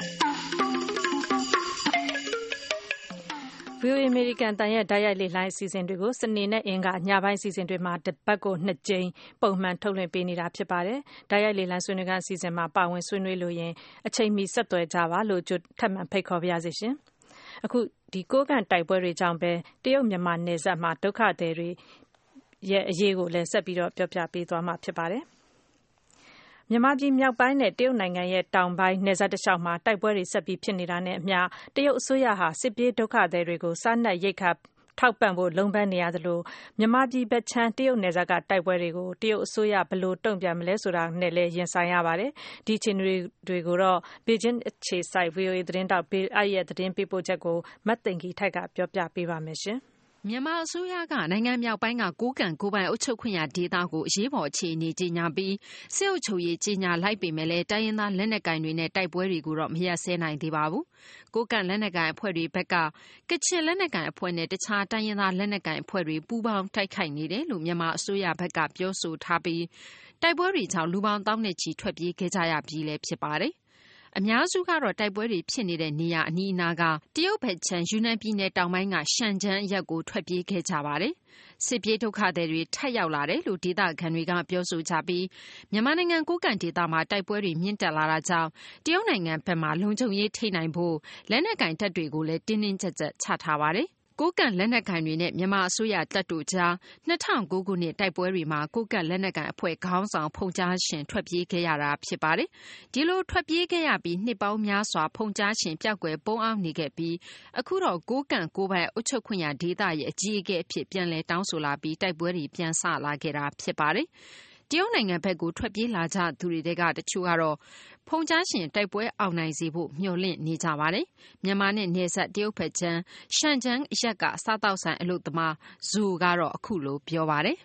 VOA American တန်ရဲ့ဓာတ်ရိုက်လေလှိုင်းအစီအစဉ်တွေကိုစနေနဲ့အင်္ဂါညပိုင်းအစီအစဉ်တွေမှာတစ်ပတ်ကို2ကြိမ်ပုံမှန်ထုတ်လွှင့်ပေးနေတာဖြစ်ပါတယ်။ဓာတ်ရိုက်လေလှိုင်းဆွေးနွေးခန်းအစီအစဉ်မှာပါဝင်ဆွေးနွေးလို့ရင်အချိန်မီဆက်သွယ်ကြပါလို့ထပ်မံဖိတ်ခေါ်ပါရစေရှင်။အခုဒီကိုကန့်တိုက်ပွဲတွေကြောင့်ပဲတရုတ်မြန်မာနယ်စပ်မှာဒုက္ခသည်တွေရဲ့အရေးကိုလည်းဆက်ပြီးတော့ပြောပြပေးသွားမှာဖြစ်ပါတယ်။မြန်မာပြည်မြောက်ပိုင်းနဲ့တရုတ်နိုင်ငံရဲ့တောင်ပိုင်းနယ်စပ်တစ်လျှောက်မှာတိုက်ပွဲတွေဆက်ပြီးဖြစ်နေတာနဲ့အမျှတရုတ်အစိုးရဟာစစ်ပြေးဒုက္ခသည်တွေကိုစားနပ်ရိက္ခာထောက်ပံ့ဖို့လုံးပန်းနေရသလိုမြန်မာပြည်ဘက်ခြမ်းတရုတ်နယ်စပ်ကတိုက်ပွဲတွေကိုတရုတ်အစိုးရဘယ်လိုတုံ့ပြန်မလဲဆိုတာနဲ့လည်းရင်ဆိုင်ရပါတယ်။ဒီအခြေအနေတွေကိုတော့ဘေကျင်းအခြေစိုက် VOA သတင်းတောက်ဘေးအိုက်ရဲ့သတင်းပေးပို့ချက်ကိုမတ်သိင်္ဂီထိုက်ကပြောပြပေးပါမယ်ရှင်။မြန်မာအစိုးရကနိုင်ငံမြောက်ပိုင်းကကိုးကန့်ကိုပိုင်အုပ်ချုပ်ခွင့်ရဒေသကိုအရေးပေါ်အခြေအနေကြေညာပြီးစစ်အုပ်ချုပ်ရေးကြေညာလိုက်ပေမဲ့လည်းတိုင်းရင်းသားလက်နက်ကိုင်တွေနဲ့တိုက်ပွဲတွေကိုတော့မရပ်စဲနိုင်သေးပါဘူး။ကိုးကန့်လက်နက်ကိုင်အဖွဲ့တွေဘက်ကကချင်လက်နက်ကိုင်အဖွဲ့နဲ့တခြားတိုင်းရင်းသားလက်နက်ကိုင်အဖွဲ့တွေပူးပေါင်းတိုက်ခိုက်နေတယ်လို့မြန်မာအစိုးရဘက်ကပြောဆိုထားပြီးတိုက်ပွဲတွေကြောင့်လူပေါင်းတောင်းနဲ့ချီထွက်ပြေးခဲ့ကြရပြီးလည်းဖြစ်ပါတယ်။အများစုကတော့တိုက်ပွဲတွေဖြစ်နေတဲ့နေရာအနီးအနားကတရုတ်ဘက်ခြမ်းယူနန်ပြည်နယ်တောင်ပိုင်းကရှန်ကျန်းအရပ်ကိုထွက်ပြေးခဲ့ကြပါတယ်။စစ်ပြေးဒုက္ခသည်တွေထပ်ရောက်လာတယ်လို့ဒေသခံတွေကပြောဆိုကြပြီးမြန်မာနိုင်ငံကိုးကန့်ဒေသမှာတိုက်ပွဲတွေမြင့်တက်လာတာကြောင့်တရုတ်နိုင်ငံဘက်မှလုံခြုံရေးထိန်းနိုင်ဖို့လက်နက်ကင်တပ်တွေကိုလည်းတင်းတင်းကျပ်ကျပ်ချထားပါတယ်။ကိုးကန့်လက်နက်ကိုင်တွေနဲ့မြန်မာအစိုးရတပ်တို့ကြား2009ခုနှစ်တိုက်ပွဲတွေမှာကိုးကန့်လက်နက်ကိုင်အဖွဲ့ခေါင်းဆောင်ဖုန်ကြားရှင်ထွက်ပြေးခဲ့ရတာဖြစ်ပါတယ်။ဒီလိုထွက်ပြေးခဲ့ရပြီးနှစ်ပေါင်းများစွာဖုန်ကြားရှင်ပျောက်ကွယ်ပုန်းအောင်နေခဲ့ပြီးအခုတော့ကိုးကန့်ကိုပိုင်အုပ်ချုပ်ခွင့်ရဒေသရဲ့အကြီးအကဲအဖြစ်ပြန်လည်တောင်းဆိုလာပြီးတိုက်ပွဲတွေပြန်ဆလာခဲ့တာဖြစ်ပါတယ်။တရုတ်နိုင်ငံဘက်ကိုထွက်ပြေးလာကြသူတွေကတချို့ကတော့ဖုန်ကြားရှင်တိုက်ပွဲအောင်နိုင်စေဖို့မျှော်လင့်နေကြပါတယ်။မြန်မာနဲ့နယ်စပ်တရုတ်ဘက်ခြမ်းရှန်ကျန်းအရက်ကစားတောက်ဆိုင်အလို့သမားဇူကတော့အခုလိုပြောပါတယ်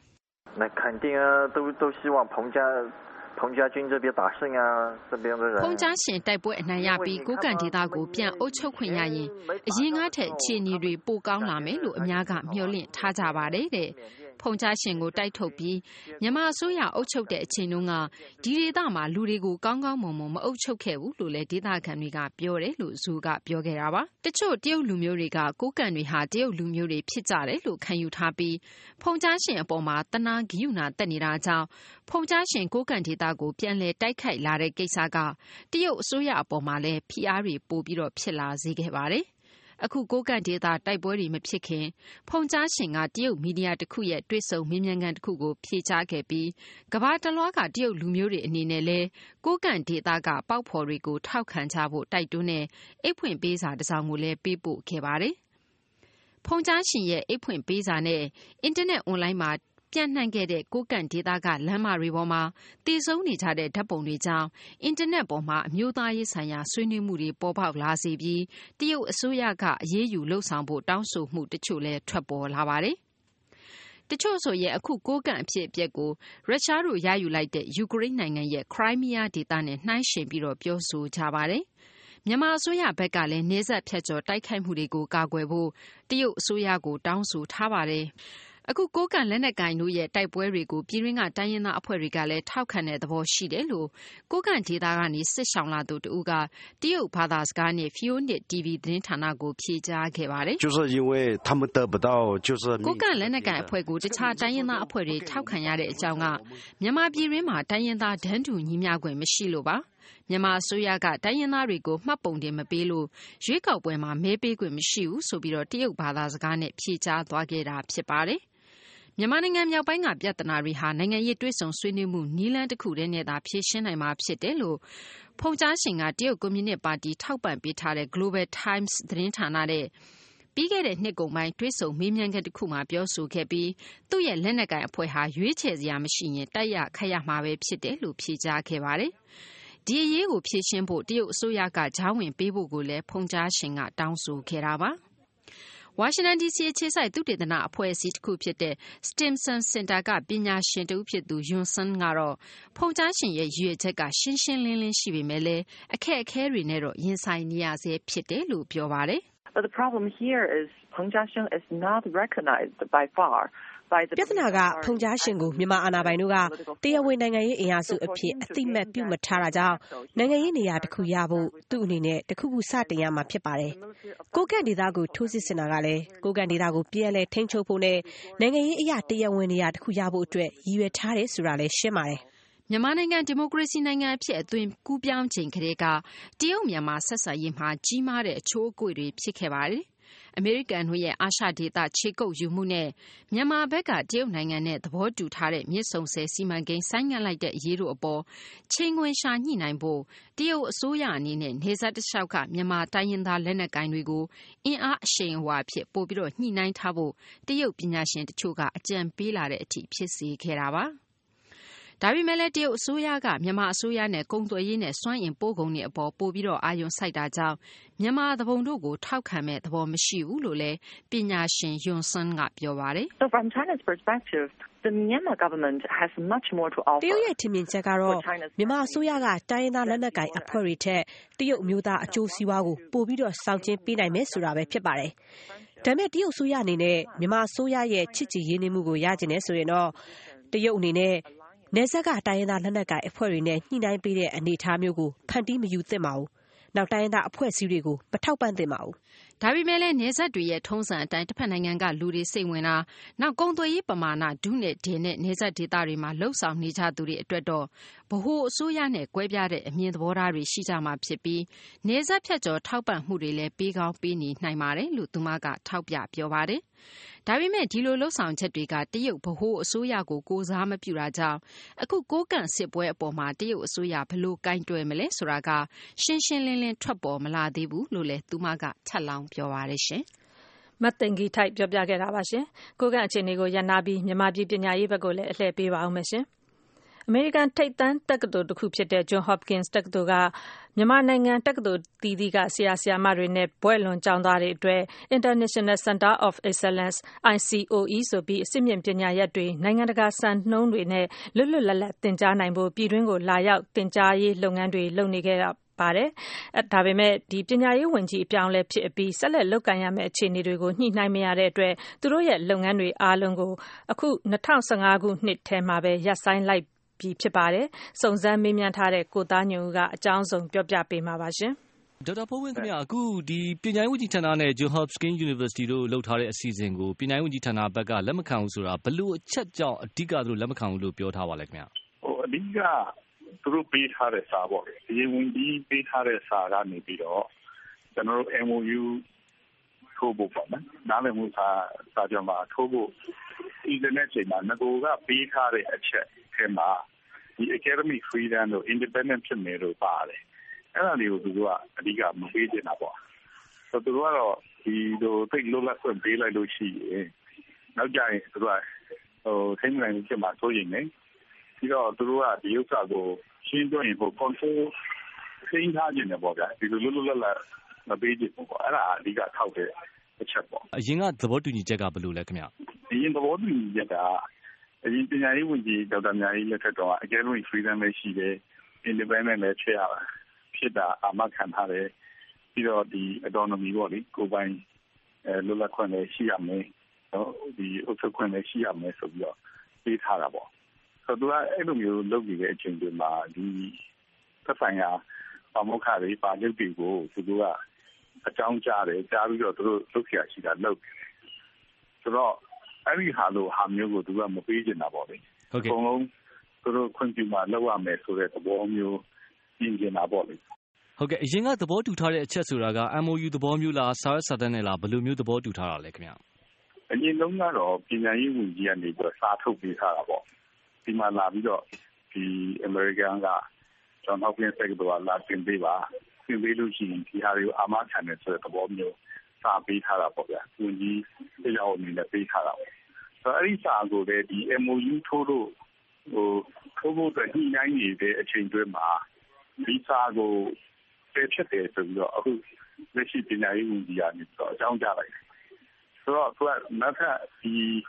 那肯定啊，都希望彭家军这边打胜啊，这边的人。 彭家ရှင်တိုက်ပွဲအနိုင်ရပြီးကိုကန့်ဒေသကိုပြန်အုပ်ချုပ်ခွင့်ရရင်အရင်ကထက်အခြေအနေတွေပိုကောင်းလာမယ်လို့အများကမျှော်လင့်ထားကြပါတယ်တဲ့ဖုန်ကြားရှင်ကိုတိုက်ထုတ်ပြီးမြန်မာအစိုးရအုပ်ချုပ်တဲ့အချိန်တုန်းကဒီဒေသမှာလူတွေကိုကောင်းကောင်းမွန်မွန်မအုပ်ချုပ်ခဲ့ဘူးလို့လည်းဒေသခံတွေကပြောတယ်လို့ဇူကပြောခဲ့တာပါတချို့တရုတ်လူမျိုးတွေကကိုကန့်တွေဟာတရုတ်လူမျိုးတွေဖြစ်ကြတယ်လို့ခံယူထားပြီးဖုန်ကြားရှင်အပေါ်မှာတနာဂိယူနာတက်နေတာကြောင့်ဖုန်ကြားရှင်ကိုကန့်ဒေသကိုပြန်လည်တိုက်ခိုက်လာတဲ့ကိစ္စကတရုတ်အစိုးရအပေါ်မှာလည်းဖိအားတွေပိုပြီးတော့ဖြစ်လာစေခဲ့ပါတယ်အခုကိုကန့်ဒေသတိုက်ပွဲတွေမဖြစ်ခင်ဖုန်ကြားရှင်ကတရုတ်မီဒီယာတစ်ခုရဲ့တွေ့ဆုံမေးမြန်းခန်းတစ်ခုကိုဖြေကြားခဲ့ပြီးကမ္ဘာတလွှားကတရုတ်လူမျိုးတွေအနေနဲ့လဲကိုကန့်ဒေသကပေါက်ဖော်တွေကိုထောက်ခံကြဖို့တိုက်တွန်းတဲ့အိတ်ဖွင့်ပေးစာတစ်စောင်ကိုလည်းပေးပို့ခဲ့ပါတယ်ဖုန်ကြားရှင်ရဲ့အိတ်ဖွင့်ပေးစာနဲ့အင်တာနက်အွန်လိုင်းမှာပြန့်နှံ့ခဲ့တဲ့ကိုကန့်ဒေသကလမ်းမတွေပေါ်မှာတည်ဆုံနေကြတဲ့ဓာတ်ပုံတွေကြောင့်အင်တာနက်ပေါ်မှာအမျိုးသားရေးဆိုင်ရာဆွေးနွေးမှုတွေပေါ်ပေါက်လာစေပြီးတရုတ်အစိုးရကအရေးယူလှုပ်ဆောင်ဖို့တောင်းဆိုမှုတချို့လည်းထွက်ပေါ်လာပါတယ်။တချို့ဆိုရင်အခုကိုကန့်အဖြစ်အပျက်ကိုရုရှားတို့ရယူလိုက်တဲ့ယူကရိန်းနိုင်ငံရဲ့ခရိုင်းမီးယားဒေသနဲ့နှိုင်းယှဉ်ပြီးတော့ပြောဆိုကြပါတယ်။မြန်မာအစိုးရဘက်ကလည်းနေဆက်ဖြတ်ကျော်တိုက်ခိုက်မှုတွေကိုကာကွယ်ဖို့တရုတ်အစိုးရကိုတောင်းဆိုထားပါတယ်။အခုကိုကန့်လက်နက်ကိုင်တို့ရဲ့တိုက်ပွဲတွေကိုပြည်တွင်းကတိုင်းရင်းသားအဖွဲ့တွေကလည်းထောက်ခံတဲ့သဘောရှိတယ်လို့ကိုကန့်ဒေသကနေစစ်ရှောင်လာသူတူကတရုတ်ဘာသာစကားနဲ့ Phoenix TV သတင်းဌာနကိုဖြေကြားခဲ့ပါတယ်就是因为他们得不到就是ကိုကန့်လက်နက်ကိုင်အဖွဲ့ကိုတခြားတိုင်းရင်းသားအဖွဲ့တွေထောက်ခံရတဲ့အကြောင်းကမြန်မာပြည်တွင်းမှာတိုင်းရင်းသားဒန်းတူညီမျှခွင့်မရှိလို့ပါမြန်မာအစိုးရကတိုင်းရင်းသားတွေကိုမှတ်ပုံတင်မပေးလို့ရွေးကောက်ပွဲမှာမဲပေးခွင့်မရှိဘူးဆိုပြီးတော့တရုတ်ဘာသာစကားနဲ့ဖြေကြားသွားခဲ့တာဖြစ်ပါတယ်မြန်မာနိုင်ငံမြောက်ပိုင်းကပြဿနာတွေဟာနိုင်ငံရေးတွေ့ဆုံဆွေးနွေးမှုနည်းလမ်းတစ်ခုတည်းနဲ့သာဖြေရှင်းနိုင်မှာဖြစ်တယ်လို့ဖုန်ကြားရှင်ကတရုတ်ကွန်မြူနစ်ပါတီထောက်ပံ့ပေးထားတဲ့ Global Times သတင်းဌာနနဲ့ပြီးခဲ့တဲ့နှစ်ကုန်ပိုင်းတွေ့ဆုံမေးမြန်းခန်းတစ်ခုမှာပြောဆိုခဲ့ပြီးသူ့ရဲ့လက်နက်ကိုင်အဖွဲ့ဟာရွေးချယ်စရာမရှိရင်တိုက်ရခတ်ရမှာပဲဖြစ်တယ်လို့ဖြေကြားခဲ့ပါတယ်။ဒီအရေးကိုဖြေရှင်းဖို့တရုတ်အစိုးရကကြားဝင်ပေးဖို့ကိုလည်းဖုန်ကြားရှင်ကတောင်းဆိုခဲ့တာပါ။ဝါရှင်တန် DC အခြေစိုက်သုတေသနအဖွဲ့အစည်းတစ်ခုဖြစ်တဲ့ Stimson Center ကပညာရှင်တဦးဖြစ်သူ Yun Sun ကတော့ဖုန်ကြားရှင်ရဲ့ရည်ရွယ်ချက်ကရှင်းရှင်းလင်းလင်းရှိပေမဲ့လည်းအခက်အခဲတွေနဲ့တော့ရင်ဆိုင်နေရဆဲဖြစ်တယ်လို့ပြောပါတယ်။ But the problem here is Peng Jiasheng is not recognized by far. ပြဿနာကဖုန်ကြားရှင်ကိုမြန်မာအာဏာပိုင်တို့ကတရားဝင်နိုင်ငံရေးအင်အားစုအဖြစ်အသိမှတ်ပြုမထားတာကြောင့်နိုင်ငံရေးနေရာတစ်ခုရဖို့သူ့အနေနဲ့တစ်ခုခုစတင်ရမှာဖြစ်ပါတယ်။ကိုကန့်ဒေသကိုထိုးစစ်ဆင်တာကလည်းကိုကန့်ဒေသကိုပြည်လဲထိန်းချုပ်ဖို့နဲ့နိုင်ငံရေးအရာတရားဝင်နေရာတစ်ခုရဖို့အတွက်ရည်ရွယ်ထားတယ်ဆိုတာလည်းရှင်းပါတယ်။မြန်မာနိုင်ငံဒီမိုကရေစီနိုင်ငံအဖြစ်အသွင်ကူးပြောင်းချိန်ကလေးကတရုတ်မြန်မာဆက်ဆံရေးမှာကြီးမားတဲ့အချိုးအကွေ့တွေဖြစ်ခဲ့ပါတယ်။အမေရိကန်တို့ရဲ့အာရှဒေသခြေကုပ်ယူမှုနဲ့မြန်မာဘက်ကတရုတ်နိုင်ငံနဲ့သဘောတူထားတဲ့မြစ်ဆုံဆည်စီမံကိန်းဆိုင်းငံ့လိုက်တဲ့အရေးတို့အပေါ်ချိန်ခွင်ရှာညှိနှိုင်းဖို့တရုတ်အစိုးရအနေနဲ့နေဆက်တစ်လျှောက်ကမြန်မာတိုင်းရင်းသားလက်နက်ကိုင်တွေကိုအင်အားအရှိန်အဝါဖြစ်ပို့ပြီးတော့ညှိနှိုင်းထားဖို့တရုတ်ပညာရှင်တချို့ကအကြံပေးလာတဲ့အထိဖြစ်စေခဲ့တာပါဒါပေမဲ့လည်းတရုတ်အစိုးရကမြန်မာအစိုးရနဲ့ကုန်သွယ်ရေးနဲ့စွမ်းအင်ပို့ကုန်တွေအပေါ်ပို့ပြီးတော့အာရုံစိုက်တာကြောင့်မြန်မာသဘုံတို့ကိုထောက်ခံမဲ့သဘောမရှိဘူးလို့လည်းပညာရှင် Yun Sun ကပြောပါတယ် So from China's perspective the Myanmar government has much more to offer တရုတ်ရဲ့ထင်မြင်ချက်ကတော့မြန်မာအစိုးရကတိုင်းရင်းသားလက်နက်ကိုင်အဖွဲ့တွေထက်တရုတ်မျိုးသားအကျိုးစီးပွားကိုပို့ပြီးတော့စောင့်ကျဉ်ပေးနိုင်မယ်ဆိုတာပဲဖြစ်ပါတယ်ဒါပေမဲ့တရုတ်အစိုးရအနေနဲ့မြန်မာအစိုးရရဲ့ချစ်ကြည်ရင်းနှီးမှုကိုရကျင်နေဆိုရင်တော့တရုတ်အနေနဲ့နေဆက်ကတိုင်းရင်းသားလက်နက်ကိုင်အဖွဲ့တွေနဲ့ညှိနှိုင်းပေးတဲ့အနေအထားမျိုးကိုဖန်တီးမယူသင့်ပါဘူး။နောက်တိုင်းရင်းသားအဖွဲ့အစည်းတွေကိုမထောက်ပံ့သင့်ပါဘူး။ဒါပေမဲ့လည်းနေဆက်တွေရဲ့ထုံးစံအတိုင်းတစ်ဖက်နိုင်ငံကလူတွေစိတ်ဝင်တာနောက်ကုန်သွယ်ရေးပမာဏဒုနဲ့ဒင်းနဲ့နေဆက်ဒေသတွေမှာလှုပ်ဆောင်နေကြသူတွေအတွက်တော့ဗဟိုအစိုးရနဲ့ကွဲပြားတဲ့အမြင်သဘောထားတွေရှိကြမှာဖြစ်ပြီးနေဆက်ဖြတ်ကျော်ထောက်ပံ့မှုတွေလည်းပေးကောင်းပေးနေနိုင်ပါတယ်လို့သူမကထောက်ပြပြောပါတယ်။ဒါပေမဲ့ဒီလိုလှုပ်ဆောင်ချက်တွေကတရုတ်ဗဟိုအစိုးရကိုကိုစားမပြုတာကြောင့်အခုကိုကန့်စစ်ပွဲအပေါ်မှာတရုတ်အစိုးရဘယ်လိုကင်တွယ်မလဲဆိုတာကရှင်းရှင်းလင်းလင်းထွက်ပေါ်မလာသေးဘူးလို့လည်းသူမကထပ်လောင်းပြောပါတယ်ရှင်မတ်တင်ကြီးထိုက်ပြောပြခဲ့တာပါရှင်ကိုကန့်အခြေအနေကိုရန်နာပြီးမြန်မာပြည်ပညာရေးဘက်ကိုလည်းအလှည့်ပေးပါအောင်မယ်ရှင်အမေရိကန်ထိပ်တန်းတက္ကသိုလ်တစ်ခုဖြစ်တဲ့ Johns Hopkins တက္ကသိုလ်ကမြန်မာနိုင်ငံတက္ကသိုလ်သီးသီးကဆရာဆရာမတွေနဲ့ဘွဲ့လွန်ကျောင်းသားတွေအတွက် International Center of Excellence ICOE ဆိုပြီးအဆင့်မြင့်ပညာရပ်တွေနိုင်ငံတကာစံနှုန်းတွေနဲ့လွတ်လွတ်လပ်လပ်သင်ကြားနိုင်ဖို့ပြည်တွင်းကိုလာရောက်သင်ကြားရေးလုပ်ငန်းတွေလုပ်နေခဲ့တာပါတယ်။ဒါပေမဲ့ဒီပညာရေးဝန်ကြီးအပြောင်းလဲဖြစ်အပြီးဆက်လက်လုပ်ကိုင်ရမယ့်အခြေအနေတွေကိုညှိနှိုင်းမရတဲ့အတွက်သူတို့ရဲ့လုပ်ငန်းတွေအားလုံးကိုအခု2015ခုနှစ်ထဲမှာပဲရပ်ဆိုင်းလိုက်ပြီဖြစ်ပါတယ်။စုံစမ်းမေးမြန်းထားတဲ့ကိုသားညွန့်ဦးကအကြောင်းစုံပြောပြပေးမှာပါရှင်။ဒေါက်တာဖိုးဝင်းခင်ဗျာအခုဒီပညာရေးဝန်ကြီးဌာနနဲ့ Johns Hopkins University တို့လှုပ်ထားတဲ့အစီအစဉ်ကိုပညာရေးဝန်ကြီးဌာနဘက်ကလက်မခံဘူးဆိုတာဘယ်လိုအချက်ကြောင့်အဓိကသူတို့လက်မခံဘူးလို့ပြောထားပါလဲခင်ဗျာ။အဓိကသူတို့ပေးထားတဲ့စာပေါ့။ဒီဝန်ကြီးပေးထားတဲ့စာကနေပြီးတော့ကျွန်တော်တို့ MOU ထိုးဖို့ပေါ့နော်။နားလည်မှုစာကြမှာထိုးဖို့ဒီနေ့ချိန်မှာငကိုကပေးထားတဲ့အချက်ထဲမှာဒီ academic freedom တို့ independent ဖြစ်မယ်လို့ပါတယ်။အဲ့ဒါတွေကိုသူတို့ကအဓိကမပေးချင်တာပေါ့။ဆိုတော့သူတို့ကတော့ဒီလိုသိလို့လက်ဆွဲပေးလိုက်လို့ရှိရင်နောက်ကြရင်သူတို့ကထိန်းနိုင်ဖြစ်မှာစိုးရိမ်နေပြီးတော့သူတို့ကဒီဥစ္စာကိုရှင်းပြရင်ပေါ့ control ထိန်းထားခြင်းနဲ့ပေါ့ဗျာဒီလိုလွတ်လွတ်လပ်မပေးချင်ဘူးပေါ့အဲ့ဒါအဓိကထောက်တဲ့အချက်ပေါ့အရင်ကသဘောတူညီချက်ကဘယ်လိုလဲခင်ဗျအရင်သဘောတူညီချက်ကအရင်ပညာရေးဝန်ကြီးဒေါက်တာမြာကြီးလက်ထက်တော့ academic freedom ပဲရှိတယ် independent လည်းဖြစ်တာအာမခံထားတယ်ပြီးတော့ဒီ autonomy ပေါ့လေကိုယ်ပိုင်လွတ်လပ်ခွင့်လည်းရှိရမယ်နော်ဒီအုပ်ချုပ်ခွင့်လည်းရှိရမယ်ဆိုပြီးတော့ပေးထားတာပေါ့ဆိုတော့သူကအဲ့လိုမျိုးလုပ်နေတဲ့အချိန်တွေမှာဒီသက်ဆိုင်ရာပါမောက္ခတွေပါချုပ်တွေကိုသူတို့ကအကြောင်းကြားတယ်ကြားပြီးတော့သူတို့လုပ်ရရှိတာလုပ်ဆိုတော့အဲ့ဒီဟာမျိုးကိုသူကမပေးချင်တာပေါ့လေဟုတ်ကဲ့အကုန်လုံးသူတို့ခွင့်ပြုမှလုပ်ရမယ်ဆိုတဲ့သဘောမျိုးပြင်ချင်တာပေါ့လေဟုတ်ကဲ့အရင်ကသဘောတူထားတဲ့အချက်ဆိုတာက MOU သဘောမျိုးလားစာရွက်စာတမ်းနဲ့လားဘယ်လိုမျိုးသဘောတူထားတာလဲခင်ဗျအရင်လုံးကတော့ပညာရေးဝန်ကြီးကနေပြီးစာထုတ်ပေးထားတာပေါ့ဒီမှာလာပြီးတော့ဒီ American က Johns Hopkins တက္ကသိုလ်ကလာတင်ပေးပါတင်ပေးလို့ရှိရင်ဒီဟာတွေကိုအာမခံတယ်ဆိုတဲ့သဘောမျိုးစာပေးထားတာပေါ့ဗျာဝန်ကြီးတရားဝင်နဲ့ပေးထားတာပေါ့ဆိုတော့အဲ့ဒီစာကိုလည်းဒီ MOU ထိုးဖို့ညှိနှိုင်းနေတဲ့အချိန်တွင်းမှာဒီစာကိုပယ်ဖြစ်တယ်ဆိုပြီးတော့အခုလက်ရှိပညာရေးဝန်ကြီးကနေပြီးတော့အကြောင်းကြားလိုက်တယ်ဆိုတော့သူကနောက်ထပ်ဒီ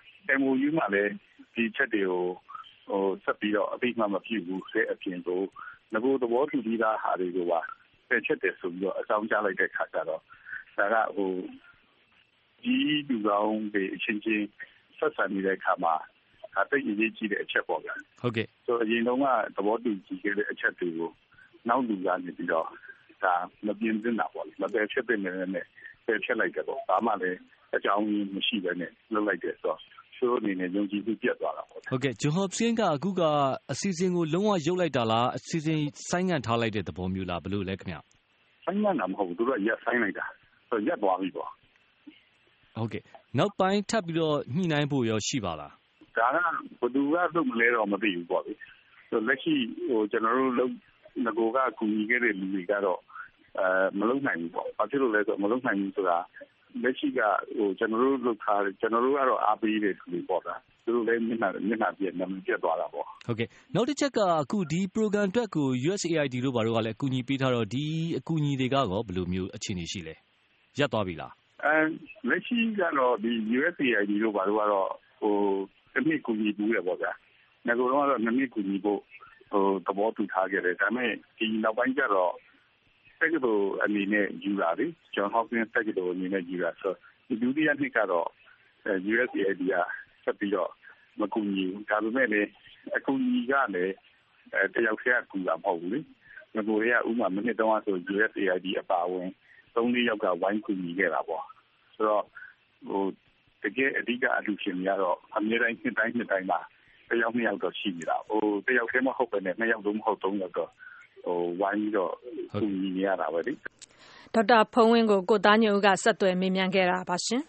MOU မှာလည်းဒီချက်တွေကိုဆက်ပြီးတော့အသိမှမပြုဘူးဆိုတဲ့အပြင်ကိုငကိုသဘောတူပြီးသားဟာတွေကိုပါပယ်ချက်တယ်ဆိုပြီးတော့အကြောင်းကြားလိုက်တဲ့ခါကျတော့ဒါကဒီလူကောင်းတွေအချင်းချင်းဆက်ဆံနေတဲ့အခါမှာတိတ်အရေးကြီးတဲ့အချက်ပေါ့ဗျာဟုတ်ကဲ့ဆိုအရင်တုန်းကသဘောတူကြည့်ခဲ့တဲ့အချက်တွေကိုနောက်လူကနေပြီးတော့ဒါမပြင်းသင့်တာပေါ့လေမပယ်ချက်တဲ့နေနဲ့ပယ်ချက်လိုက်တယ်ပေါ့ဒါမှလည်းအကြောင်းမရှိဘဲနဲ့လုပ်လိုက်တယ်ဆိုတော့ဆိုအနေနဲ့ယုံကြည်မှုပြတ်သွားတာပေါ့ဟုတ်ကဲ့ Johns Hopkins ကအခုကအစီအစဉ်ကိုလုံးဝရုပ်လိုက်တာလားအစီအစဉ်ဆိုင်းငံ့ထားလိုက်တဲ့သဘောမျိုးလားဘယ်လိုလဲခင်ဗျဆိုင်းငံ့တာမဟုတ်ဘူးသူတို့ကရက်ဆိုင်းလိုက်တာဆိုတော့ရက်သွားပြီပေါ့ဟုတ်ကဲ့နောက်ပိုင်းထပ်ပြီးတော့ညှိနှိုင်းဖို့ရောရှိပါလားဒါကဘယ်သူကလုပ်မလဲတော့မသိဘူးပေါ့လေဆိုလက်ရှိကျွန်တော်တို့ငကိုကကူညီခဲ့တဲ့လူတွေကတော့မလုပ်နိုင်ဘူးပေါ့ဘာဖြစ်လို့လဲဆိုတော့မလုပ်နိုင်ဘူးဆိုတာလက်ရှိကကျွန်တော်တို့လုပ်ထားတယ်ကျွန်တော်တို့ကတော့အားပေးတယ်လူပေါ့ဗျာသူတို့လည်းမျက်နှာပြည့်နာမည်ပြတ်သွားတာပေါ့ဟုတ်ကဲ့နောက်တစ်ချက်ကအခုဒီ program အတွက်ကို USAID တို့ဘာတို့ကလည်းအကူအညီပေးထားတော့ဒီအကူအညီတွေကရောဘယ်လိုမျိုးအခြေအနေရှိလဲရပ်သွားပြီလားလက်ရှိကတော့ဒီ USAID တို့ဘာတို့ကတော့တစ်နှစ်ကူညီဘူးရပေါ့ဗျာငါကတော့2နှစ်ကူညီဖို့သဘောတူထားခဲ့တယ်ဒါပေမဲ့ဒီနောက်ပိုင်းကျတော့တက္ကသိုလ်အနေနဲ့ယူလာတယ် Johns Hopkins တက္ကသိုလ်အနေနဲ့ယူလာဆိုဒီဒုတိယနှစ်ကတော့ USAID ကဆက်ပြီးတော့မကူညီဘူးဒါပေမဲ့လည်းအကူအညီကလည်းတယောက်တည်းကူတာမဟုတ်ဘူးလေငါတို့ရဲ့ဥမာမိနစ်တုန်းကဆို USAID အပါအဝင်3-4ယောက်ကဝိုင်းကူညီခဲ့တာပေါ့ဆိုတော့တကယ်အဓိကအလူရှင်တွေကတော့အများတိုင်းနှစ်တိုင်းမှာတယောက်2ယောက်တော့ရှိနေတာတယောက်တည်းမဟုတ်ပဲနဲ့2ယောက်မဟုတ်3ယောက်တော့ဝိုင်းပြီးတော့ကူညီနေရတာပဲလေဒေါက်တာဖုံးဝင်းကိုသားညိုဦးကဆက်သွယ်မေးမြန်းခဲ့တာပါရှင်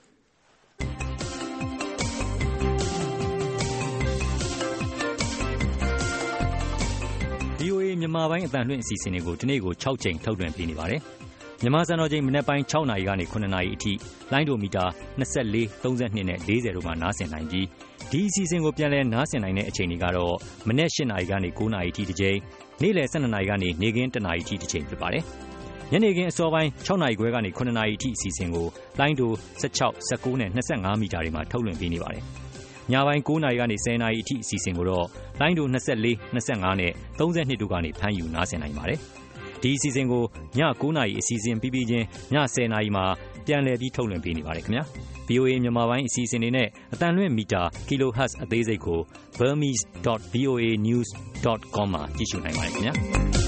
VOA မြန်မာပိုင်းအသံလွှင့်အစီအစဉ်တွေကိုဒီနေ့ကို6ကြိမ်ထုတ်လွှင့်ပေးနေပါတယ်မြန်မာစံတော်ချိန်မနက်ပိုင်း6နာရီကနေ9နာရီအထိလိုင်းဒိုမီတာ24 32နဲ့40တို့မှာနားဆင်နိုင်ပြီးဒီအစီအစဉ်ကိုပြန်လည်နားဆင်နိုင်တဲ့အချိန်တွေကတော့မနက်8နာရီကနေ9နာရီအထိတစ်ချိန်နေ့လယ်12နာရီကနေနေ့ခင်း1နာရီအထိတစ်ချိန်ဖြစ်ပါတယ်ညနေခင်းအစောပိုင်း6နာရီခွဲကနေ9နာရီအထိအစီအစဉ်ကိုလိုင်းဒို16 19နဲ့25မီတာတွေမှာထုတ်လွှင့်ပေးနေပါတယ်ညပိုင်း9နာရီကနေ10နာရီအထိအစီအစဉ်ကိုတော့လိုင်းဒို24 25နဲ့32တို့ကနေဖမ်းယူနားဆင်နိုင်ပါတယ်ဒီအစီအစဉ်ကိုည9နာရီအစီအစဉ်ပြီးချင်းည10နာရီမှာပြန်လည်ပြီးထုတ်လွှင့်ပေးနေပါတယ်ခင်ဗျာ VOA မြန်မာပိုင်းအစီအစဉ်တွေနဲ့အတန်လွင့်မီတာ kilohertz အသေးစိတ်ကို burmese.voanews.com မှာကြည့်ရှုနိုင်ပါတယ်ခင်ဗျာ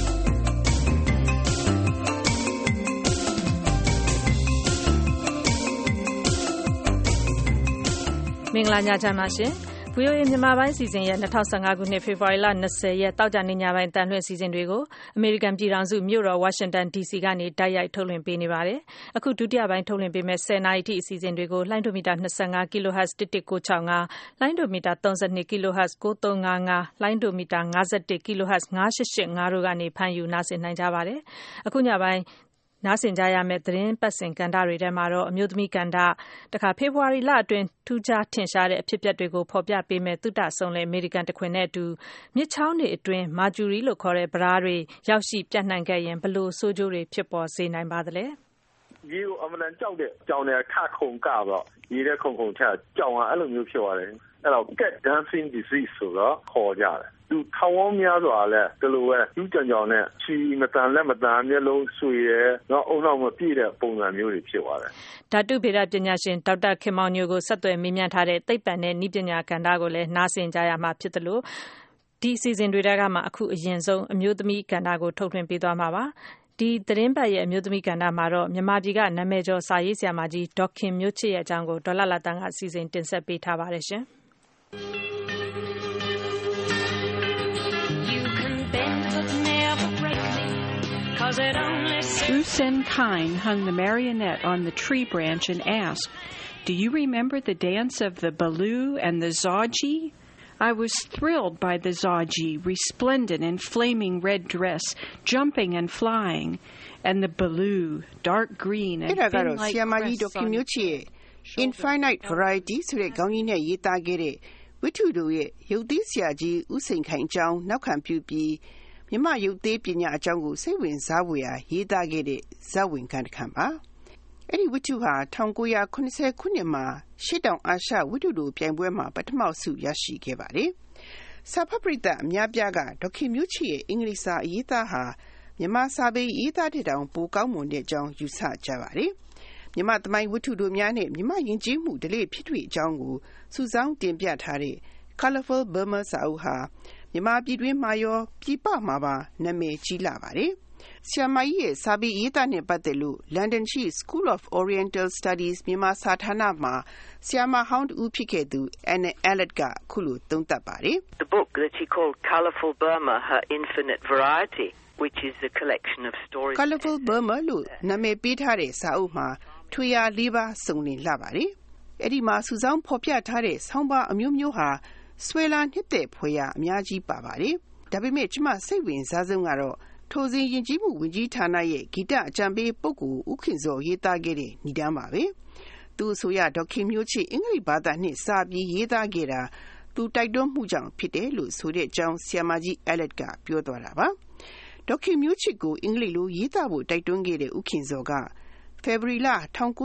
မင်္ဂလာညချမ်းပါရှင် VOA မြန်မာပိုင်းစီစဉ်ရဲ့2015ခုနှစ်ဖေဖော်ဝါရီလ20ရက်တောက်ကြနေညပိုင်းတန်လွှင့်စီစဉ်တွေကိုအမေရိကန်ပြည်ထောင်စုမြို့တော်ဝါရှင်တန် DC ကနေတိုက်ရိုက်ထုတ်လွှင့်ပေးနေပါတယ်။အခုဒုတိယပိုင်းထုတ်လွှင့်ပေးမဲ့10နာရီထိအစီအစဉ်တွေကိုလိုင်းဒိုမီတာ25 kHz 11965လိုင်းဒိုမီတာ32 kHz 9355လိုင်းဒိုမီတာ51 kHz 9885တို့ကနေဖမ်းယူနားဆင်နိုင်ကြပါတယ်။အခုညပိုင်းနားဆင်ကြရမယ့်သတင်းပတ်စဉ်ကဏ္ဍတွေထဲမှာတော့အမျိုးသမီးကဏ္ဍတခါဖေဖော်ဝါရီလအတွင်းထူးခြားထင်ရှားတဲ့အဖြစ်အပျက်တွေကိုဖော်ပြပေးမဲ့သုတဆုံးလဲအမေရိကန်တခွင်နဲ့အတူမြစ်ချောင်းတွေအတွင်းမာဂျူရီလို့ခေါ်တဲ့ဗရာတွေရောက်ရှိပြန့်နှံ့ခဲ့ရင်ဘလို့ဆိုးကျိုးတွေဖြစ်ပေါ်စေနိုင်ပါသလဲရေကိုအမှန်တန်ကြောက်တဲ့ကြောင်တွေထခုန်ကတော့ရေတဲ့ခုန်ခုန်ချကြောင်ကအဲ့လိုမျိုးဖြစ်သွားတယ်အဲ့တော့ cat dancing disease ဆိုတော့ခေါ်ကြတယ်သူထောင်ဝန်းများစွာလဲဒီလိုပဲကျူးကြောင်နဲ့ချီမတန်လက်မတန်မျက်လုံးဆွေရဲတော့အုံနောက်မပြည့်တဲ့ပုံစံမျိုးတွေဖြစ်သွားတယ်ဓာတုဗေဒပညာရှင်ဒေါက်တာခင်မောင်ညိုကိုဆက်သွယ်မေးမြန်းထားတဲ့သိပ္ပံနဲ့နည်းပညာကဏ္ဍကိုလည်းနားဆင်ကြရမှာဖြစ်တယ်လို့ဒီအစီအစဉ်တွေကမှအခုအရင်ဆုံးအမျိုးသမီးကဏ္ဍကိုထုတ်လွှင့်ပေးသွားမှာပါဒီသတင်းပတ်ရဲ့အမျိုးသမီးကဏ္ဍမှာတော့မြန်မာပြည်ကနာမည်ကျော်စာရေးဆရာမကြီးဒေါက်ခင်မျိုးချစ်ရဲ့အကြောင်းကိုဒေါ်လာတန်းကအစီအစဉ်တင်ဆက်ပေးထားပါတယ်ရှင် U Sen Kine hung the marionette on the tree branch and asked, "Do you remember the dance of the Baloo and the Zaji?" I was thrilled by the Zaji, resplendent in flaming red dress, jumping and flying, and the Baloo, dark green and thin like crest on Infinite Variety ဆိုတဲ့ခေါင်းကြီးနဲ့ရေးသားခဲ့တဲ့ဝိထုတို့ရဲ့ရုပ်သီးဆရာကြီးဦးစိန်ခိုင်ကျောင်းနောက်ခံပြုပြီးမြမရုပ်သေးပညာအကြောင်းကိုစိတ်ဝင်စားဖို့ရာရေးသားခဲ့တဲ့ဇာတ်ဝင်ခန်းတစ်ခန်းပါအဲ့ဒီဝိထုဟာ1980ခုနှစ်မှာရှစ်တောင်အာရှဝိထုတို့ပြိုင်ပွဲမှာပထမဆုရရှိခဲ့ပါတယ်စာဖတ်ပရိသတ်အများပြားကဒေါက်ခင်မျိုးချစ်ရဲ့အင်္ဂလိပ်စာရေးသားဟာမြန်မာစာပေရေးသားတဲ့တောင်ပိုကောင်းမွန်တဲ့အကြောင်းယူဆကြပါတယ်မြန်မာသမိုင်းဝိထုတို့များနဲ့မြန်မာယဉ်ကျေးမှုဓလေ့ဖြစ်ထွေအကြောင်းကိုစုဆောင်းတင်ပြထားတဲ့ Colorful Burma စာအုပ်ဟာမြန်မာပြည်တွင်းမှာရောပြည်ပမှာပါနာမည်ကြီးလာပါတယ်။ဆရာမကြီးရဲ့စာပေရေးသားနဲ့ပတ်သက်လို့ London ရှိ School of Oriental Studies မြန်မာစာဌာနမှာဆရာမဟောင်းတူဖြစ်ခဲ့သူ Anna Allett ကအခုလိုသုံးသပ်ပါတယ်။ The book that he called Colorful Burma, Her Infinite Variety, which is a collection of stories. Colorful Burma လို့နာမည်ပေးထားတဲ့စာအုပ်မှာထွေရာ၄ပါးစုံလင်လာပါတယ်။အဲ့ဒီမှာစုဆောင်းဖော်ပြထားတဲ့ဆောင်းပါးအမျိုးမျိုးဟာဆွဲလာနှစ်သက်ဖွယ်ရာအများကြီးပါပါတယ်။ဒါပေမဲ့ကျမစိတ်ဝင်စားဆုံးကတော့ထိုစဉ်ယဉ်ကျေးမှုဝန်ကြီးဌာနရဲ့ဂီတအကြံပေးပုဂ္ဂိုလ်ဦးခင်စောရေးသားခဲ့တဲ့ညီတန်းပါပဲ။သူဆိုရဒေါက်ခင်မျိုးချစ်အင်္ဂလိပ်ဘာသာနဲ့စာပြီးရေးသားခဲ့တာသူတိုက်တွန်းမှုကြောင့်ဖြစ်တယ်လို့ဆိုတဲ့အကြောင်းဆရာမကြီး Allett ကပြောသွားတာပါ။ဒေါက်ခင်မျိုးချစ်ကိုအင်္ဂလိပ်လိုရေးသားဖို့တိုက်တွန်းခဲ့တဲ့ဦးခင်စောကဖေဖော်ဝါရီလ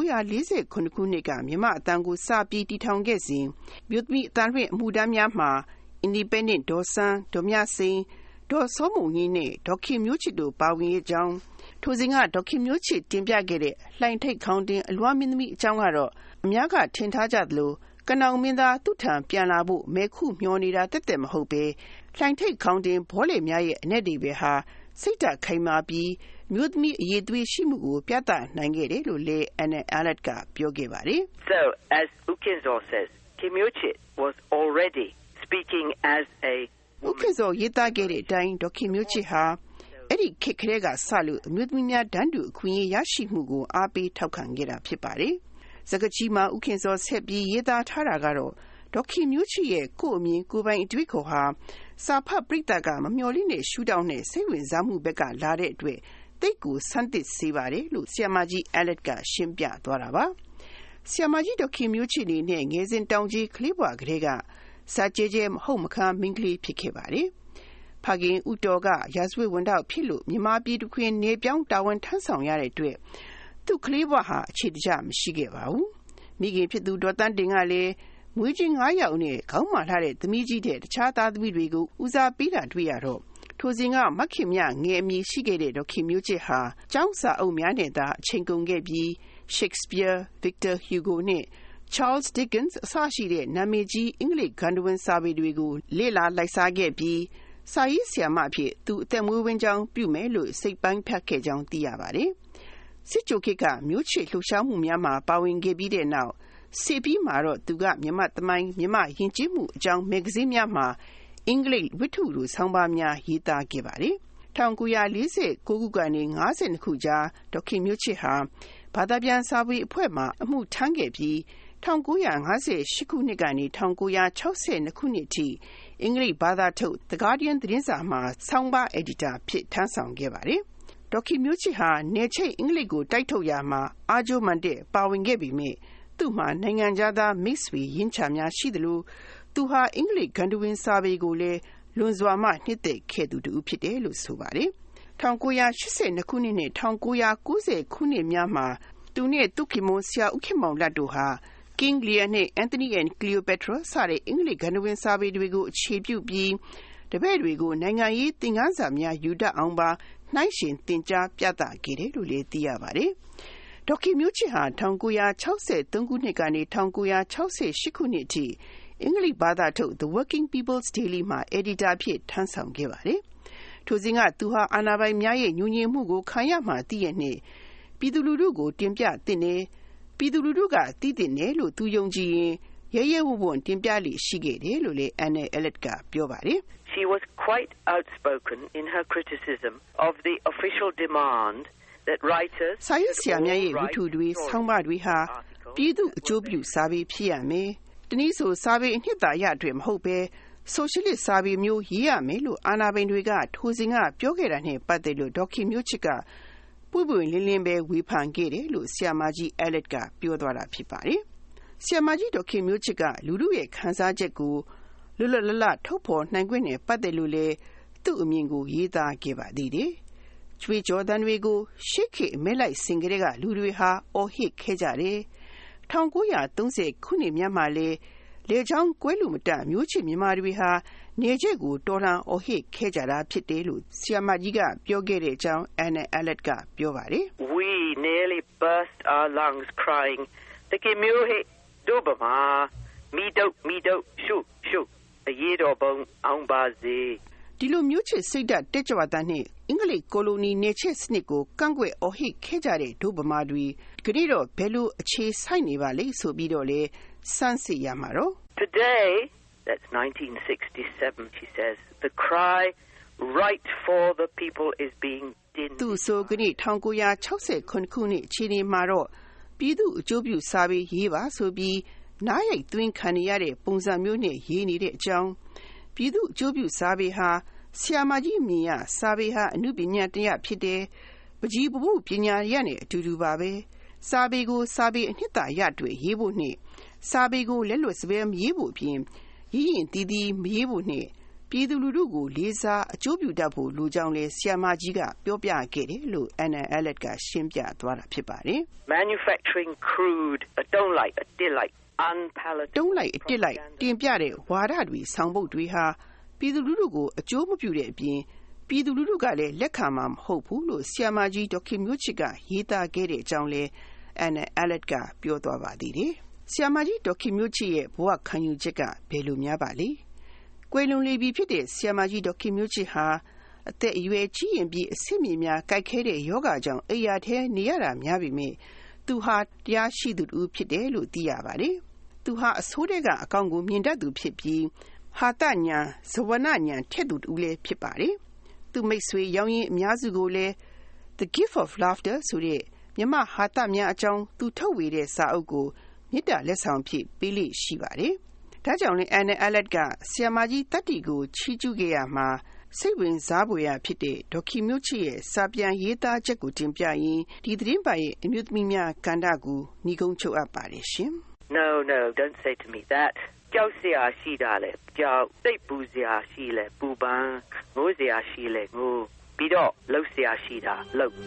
1949ခုနှစ်ကမြန်မာအတန်ကိုစပြီးတည်ထောင်ခဲ့စဉ်မြို့သမီးအတန်လွှင့်အမှုတန်းများမှာ Independent ဒေါ်စန်းဒေါ်မြစိန်ဒေါ်စောမုံကြီးနဲ့ဒေါက်ခင်မျိုးချစ်တို့ပါဝင်တဲ့အကြောင်းထိုစဉ်ကဒေါက်ခင်မျိုးချစ်တင်ပြခဲ့တဲ့လှိုင်ထိတ်ခေါင်းတင်အလွားမင်းသမီးအကြောင်းကတော့အများကထင်ထားကြသလိုကနောင်မင်းသားသူ့ထံပြန်လာဖို့မဲခုမျှော်နေတာတက်တက်မဟုတ်ပဲလှိုင်ထိတ်ခေါင်းတင်ဘောလေများရဲ့အ내တွေပဲဟာစိတ်ဓာတ်ခိုင်မာပြီးမြို့သမီးအရေးသွေးရှိမှုကိုပြသနိုင်ခဲ့တယ်လို့လည်း Anna Allett ကပြောခဲ့ပါတယ်။ So as Ukinzo says, Kim Yo-chit was already speaking as a Ukinzo ရေးသားခဲ့တဲ့အတိုင်းဒေါက်ခင်မျိုးချစ်ဟာအဲ့ဒီခေတ်ကလေးကစလို့အမျိုးသမီးများတန်းတူအခွင့်အရေးရရှိမှုကိုအားပေးထောက်ခံခဲ့တာဖြစ်ပါတယ်။စကားကြီးမှာဥခင်စောဆက်ပြီးရေးသားထားတာကတော့ဒေါက်ခင်မျိုးချစ်ရဲ့ကိုယ့်အမြင်ကိုယ်ပိုင်အတွေ့အခေါ်ဟာစာဖတ်ပရိသတ်ကမမျှော်လင့်တဲ့ရှုထောင့်နဲ့စိတ်ဝင်စားမှုဘက်ကလာတဲ့အတွက်သိကူစမ်းသစ်စေပါတယ်လို့ဆရာမကြီး Allet ကရှင်းပြသွားတာပါဆရာမကြီးဒေါခင်မျိုးချစ်နေနဲ့ငယ်စဉ်တောင်ကြီးကလေးဘွားကလေးကစာကြဲကြဲမဟုတ်မခမ်းမင်းကလေးဖြစ်ခဲ့ပါတယ်ဖခင်ဦးတော်ကရာဇဝတ်ဝန်ထမ်းဖြစ်လို့မြန်မာပြည်တခွင်နေပြောင်းတာဝန်ထမ်းဆောင်ရတဲ့အတွက်သူကလေးဘွားဟာအခြေတကျမရှိခဲ့ပါဘူးမိခင်ဖြစ်သူဒေါ်တန်းတင်ကလည်းမွေးချင်း9ယောက်နဲ့ခေါင်းမာထားတဲ့သမီးကြီးတဲ့တခြားသားသမီးတွေကိုဦးစားပေးတာတွေ့ရတော့ထိုစဉ်ကမခင်မြငယ်အမည်ရှိခဲ့တဲ့ဒေါခင်မျိုးချစ်ဟာကျောင်းစာအုပ်များနဲ့သာအချိန်ကုန်ခဲ့ပြီး Shakespeare, Victor Hugo နဲ့ Charles Dickens အစရှိတဲ့နာမည်ကြီးအင်္ဂလိပ်ဂန္ဓဝင်စာပေတွေကိုလေ့လာလိုက်စားခဲ့ပြီးစာရေးဆရာမအဖြစ်သူအသက်မွေးဝမ်းကြောင်းပြုမယ်လို့စိတ်ပိုင်းဖြတ်ခဲ့ကြောင်းသိရပါတယ်စစ်ကြိုခေတ်ကမျိုးချစ်လှုပ်ရှားမှုများမှာပါဝင်ခဲ့ပြီးတဲ့နောက်စစ်ပြီးမှာတော့သူကမြန်မာသမိုင်းမြန်မာယဉ်ကျေးမှုအကြောင်းမဂ္ဂဇင်းများမှာအင်္ဂလိပ်ဝတ္ထုလိုဆောင်းပါးများရေးသားခဲ့ပါတယ်1949ခုကနေ52ခုကြားဒေါခင်မျိုးချစ်ဟာဘာသာပြန်စာပေအဖွဲ့မှအမှုထမ်းခဲ့ပြီး1958ခုနှစ်ကနေ1962ခုနှစ်အထိအင်္ဂလိပ်ဘာသာထုတ် The Guardian သတင်းစာမှာဆောင်းပါး editor ဖြစ်ထမ်းဆောင်ခဲ့ပါတယ်ဒေါခင်မျိုးချစ်ဟာနယ်ချိတ်အင်္ဂလိပ်ကိုတိုက်ထုတ်ရာမှာအားကျိုးမှန်တဲ့ပါဝင်ခဲ့ပေမယ့်သူ့မှာနိုင်ငံသားမိတ်ဆွေရင်းချများရှိသလိုသူဟာအင်္ဂလိပ်ဂန္ဓဝင်စာပေကိုလည်းလွန်စွာမှနှစ်သက်ခဲ့သူတူဖြစ်တယ်လို့ဆိုပါတယ်1982ခုနှစ်နဲ့1990ခုနှစ်များမှာသူနဲ့သူခင်မွန်ဆရာဦးခင်မောင်လတ်တို့ဟာ King Lear နဲ့ Anthony and Cleopatra စတဲ့အင်္ဂလိပ်ဂန္ဓဝင်စာပေတွေကိုအခြေပြုပြီးတပည့်တွေကိုနိုင်ငံရေးသင်ခန်းစာများယူတတ်အောင်ပါနှိုင်းယှဉ်သင်ကြားပြသခဲ့တယ်လို့လည်းသိရပါတယ်ဒေါခင်မျိုးချစ်ဟာ1963ခုနှစ်ကနေ1968ခုနှစ်အထိအင်္ဂလိပ်ဘာသာထုတ် The Working People's Daily မှာ editor ဖြစ်ထမ်းဆောင်ခဲ့ပါတယ်ထိုစဉ်ကသူဟာအာဏာပိုင်များရဲ့ညှို့ညင်းမှုကိုခံရမှသိရနှင့်ပြည်သူလူထုကိုတင်ပြသင့်တယ်ပြည်သူလူထုကသိသင့်တယ်လို့သူယုံကြည်ရင်ရဲရဲဝံ့ဝံ့တင်ပြလိရှိခဲ့တယ်လို့လည်း Anna Allet ကပြောပါတယ် She was quite outspoken in her criticism of the official demand that writers စာရေးဆရာများရဲ့ဝတ္ထုတွေဆောင်းပါးတွေဟာပြည်သူအကျိုးပြုစာပေဖြစ်ရမယ်တနည်းဆိုစာပေအနှစ်သာရအတွက်မဟုတ်ဘဲဆိုရှယ်လစ်စာပေမျိုးရေးရမယ်လို့အာဏာပိုင်တွေကထိုစဉ်ကပြောခဲ့တာနဲ့ပတ်သက်လို့ဒေါခင်မျိုးချစ်ကပွင့်ပွင့်လင်းလင်းပဲဝေဖန်ခဲ့တယ်လို့ဆရာမကြီး Allet ကပြောသွားတာဖြစ်ပါတယ်ဆရာမကြီးဒေါခင်မျိုးချစ်ကလူလူရဲ့ခန်းစားချက်ကိုလွတ်လွတ်လပ်လပ်ထုတ်ဖော်နိုင်ခွင့်နဲ့ပတ်သက်လို့လေသူ့အမြင်ကိုရေးသားခဲ့ပါသေးတယ်ကျွေးကြော်တန်တွေကိုရှေ့ခေတ်မဲလိုက်စင်ကလေးကလူတွေဟာအော်ဟစ်ခဲ့ကြတယ်1930ခုနှစ်များမှာလေချောင်းကွဲလူမတမျိုးချစ်မြန်မာတွေဟာနေချက်ကိုတော်လှန်အော်ဟစ်ခဲ့ကြတာဖြစ်တယ်လို့ဆရာမကြီးကပြောခဲ့တဲ့အကြောင်း Anna Allet ကပြောပါတယ် We nearly burst our lungs crying the Kimyohe Dobama Mido Shu Shu အရေးတော်ပုံအောင်ပါစေဒီလိုမျိုးချစ်စိတ်ဓာတ်တက်ကြွတာနဲ့အင်္ဂလိပ်ကိုလိုနီနေချက်စနစ်ကိုကန့်ကွက်အော်ဟစ်ခဲ့ကြတဲ့ဒုဗမာတွေကြည့်တော့ဘယ်လိုအခြေဆိုင်နေပါလိမ့်ဆိုပြီးတော့လေစမ်းစစ်ရမှာတော့ Today that's 1967 she says the cry right for the people is being din သူဆိုကြည့်1960ခုနှစ်အချိန်မှာတော့ပြည်သူအကျိုးပြုစာပေရေးပါဆိုပြီးနားရိုက်သွင်းခံရတဲ့ပုံစံမျိုးနဲ့ရေးနေတဲ့အကြောင်းပြည်သူအကျိုးပြုစာပေဟာဆရာမကြီးမြင်ရစာပေဟာအနုပညာတရားဖြစ်တယ်ပကြီးပမှုပညာရနဲ့အတူတူပါပဲစာပေကိုစာပေအနှစ်သာရတွေရေးဖို့နဲ့စာပေကိုလက်လွတ်စပယ်မရေးဖို့ပြင်ရေးရင်တီးတီးမရေးဖို့နဲ့ပြည်သူလူထုကိုလေးစားအကျိုးပြုတတ်ဖို့လိုကြောင်းလဲဆရာမကြီးကပြောပြခဲ့တယ်လို့ Anna Allet ကရှင်းပြသွားတာဖြစ်ပါတယ် Manufacturing crude don't like a delight unpalatable တုံးလိုက်အတစ်လိုက်တင်ပြတဲ့ဝါဒတွေဆောင်ပုဒ်တွေဟာပြည်သူလူထုကိုအကျိုးမပြုတဲ့အပြင်ပြည်သူလူထုကလည်းလက်ခံမှာမဟုတ်ဘူးလို့ဆရာမကြီးဒေါခင်မျိုးချစ်ကရေးသားခဲ့တဲ့အကြောင်းလဲ Anna Allet ကပြောသွားပါသေးတယ်ဆရာမကြီးဒေါခင်မျိုးချစ်ရဲ့ဘဝခံယူချက်ကဘယ်လိုများပါလဲကွယ်လွန်လေပြီဖြစ်တဲ့ဆရာမကြီးဒေါခင်မျိုးချစ်ဟာအသက်အရွယ်ကြီးရင်ပြီးအဆင့်မြင့်များကိုက်ခဲတဲ့ယောဂကြောင့်အိယာထဲနေရတာများပြီမြသူဟာတရားရှိသူတူဖြစ်တယ်လို့သိရပါတယ်သူဟာအဆိုးတဲ့ကအကောင်ကိုမြင်တတ်သူဖြစ်ပြီးဟာတညာဇဝနညာထက်သူတူလည်းဖြစ်ပါတယ်သူမိတ်ဆွေရောင်းရင်အများစုကိုလည်း The Gift of Laughter ဆိုတဲ့မြမဟာတများအကြောင်းသူထုတ်ဝေတဲ့စာအုပ်ကိုမေတ္တာလက်ဆောင်ဖြစ်ပေးလိရှိပါတယ်ဒါကြောင့်လည်း Anna Allet ကဆရာမကြီးတတ္တိကိုချီးကျူးခဲ့ရမှာစိတ်ဝင်စားဖွယ်ရာဖြစ်တဲ့ဒေါ်ခင်မျိုးချစ်ရဲ့စာပြန်ရေးသားချက်ကိုတင်ပြရင်ဒီသတင်းပတ်ရဲ့အမျိုးသမီးများကဏ္ဍကိုညီကုန်းချုပ်အပ်ပါတယ်ရှင်။ No, don't say to me that. ကြောက်စရာရှိတာလေကြောက်စိတ်ပူစရာရှိလေပူပန်ငိုစရာရှိလေငိုပြီးတော့လှုပ်စရာရှိတာလှုပ်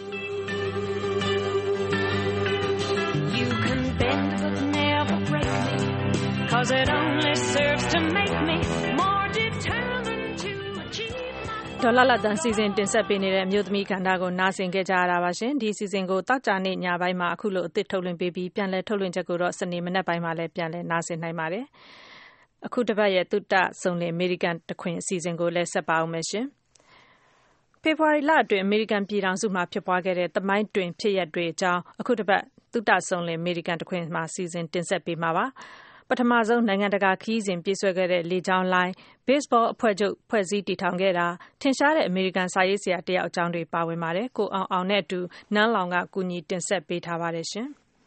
You can bend but never break me cause it only serves to make me more determined to achieve my ဒေါ်လာလာတန်စီစဉ်တင်ဆက်ပေးနေတဲ့မြို့သမီးကဏ္ဍကိုနားဆင်ခဲ့ကြရတာပါရှင်ဒီစီစဉ်ကိုတောက်ကြနေ့ညပိုင်းမှာအခုလိုအသစ်ထုတ်လွှင့်ပေးပြီးပြန်လည်ထုတ်လွှင့်ချက်ကိုတော့စနေမနက်ပိုင်းမှာလည်းပြန်လည်နားဆင်နိုင်ပါတယ်အခုတစ်ပတ်ရဲ့သုတဆုံလင်အမေရိကန်တခွင်အစီအစဉ်ကိုလည်းဆက်ပါအောင်မယ်ရှင်ဖေဖော်ဝါရီလအတွင်းအမေရိကန်ပြည်ထောင်စုမှာဖြစ်ပွားခဲ့တဲ့သမိုင်းတွင်ဖြစ်ရပ်တွေအကြောင်းအခုတစ်ပတ်သုတဆုံလင်အမေရိကန်တခွင်မှာစီစဉ်တင်ဆက်ပေးမှာပါပထမဆုံးနိုင်ငံတကာခီးစဉ်ပြေးဆွဲခဲ့တဲ့လေကြောင်းလိုင်းဘေ့စ်ဘောအဖွဲ့ချုပ်ဖွဲ့စည်းတည်ထောင်ခဲ့တာထင်ရှားတဲ့အမေရိကန်စာရေးဆရာတယောက်အကြောင်းတွေပါဝင်ပါတယ်ကိုအောင်နဲ့အတူနန်းလောင်ကကူညီတင်ဆက်ပေးထားပါတယ်ရှင်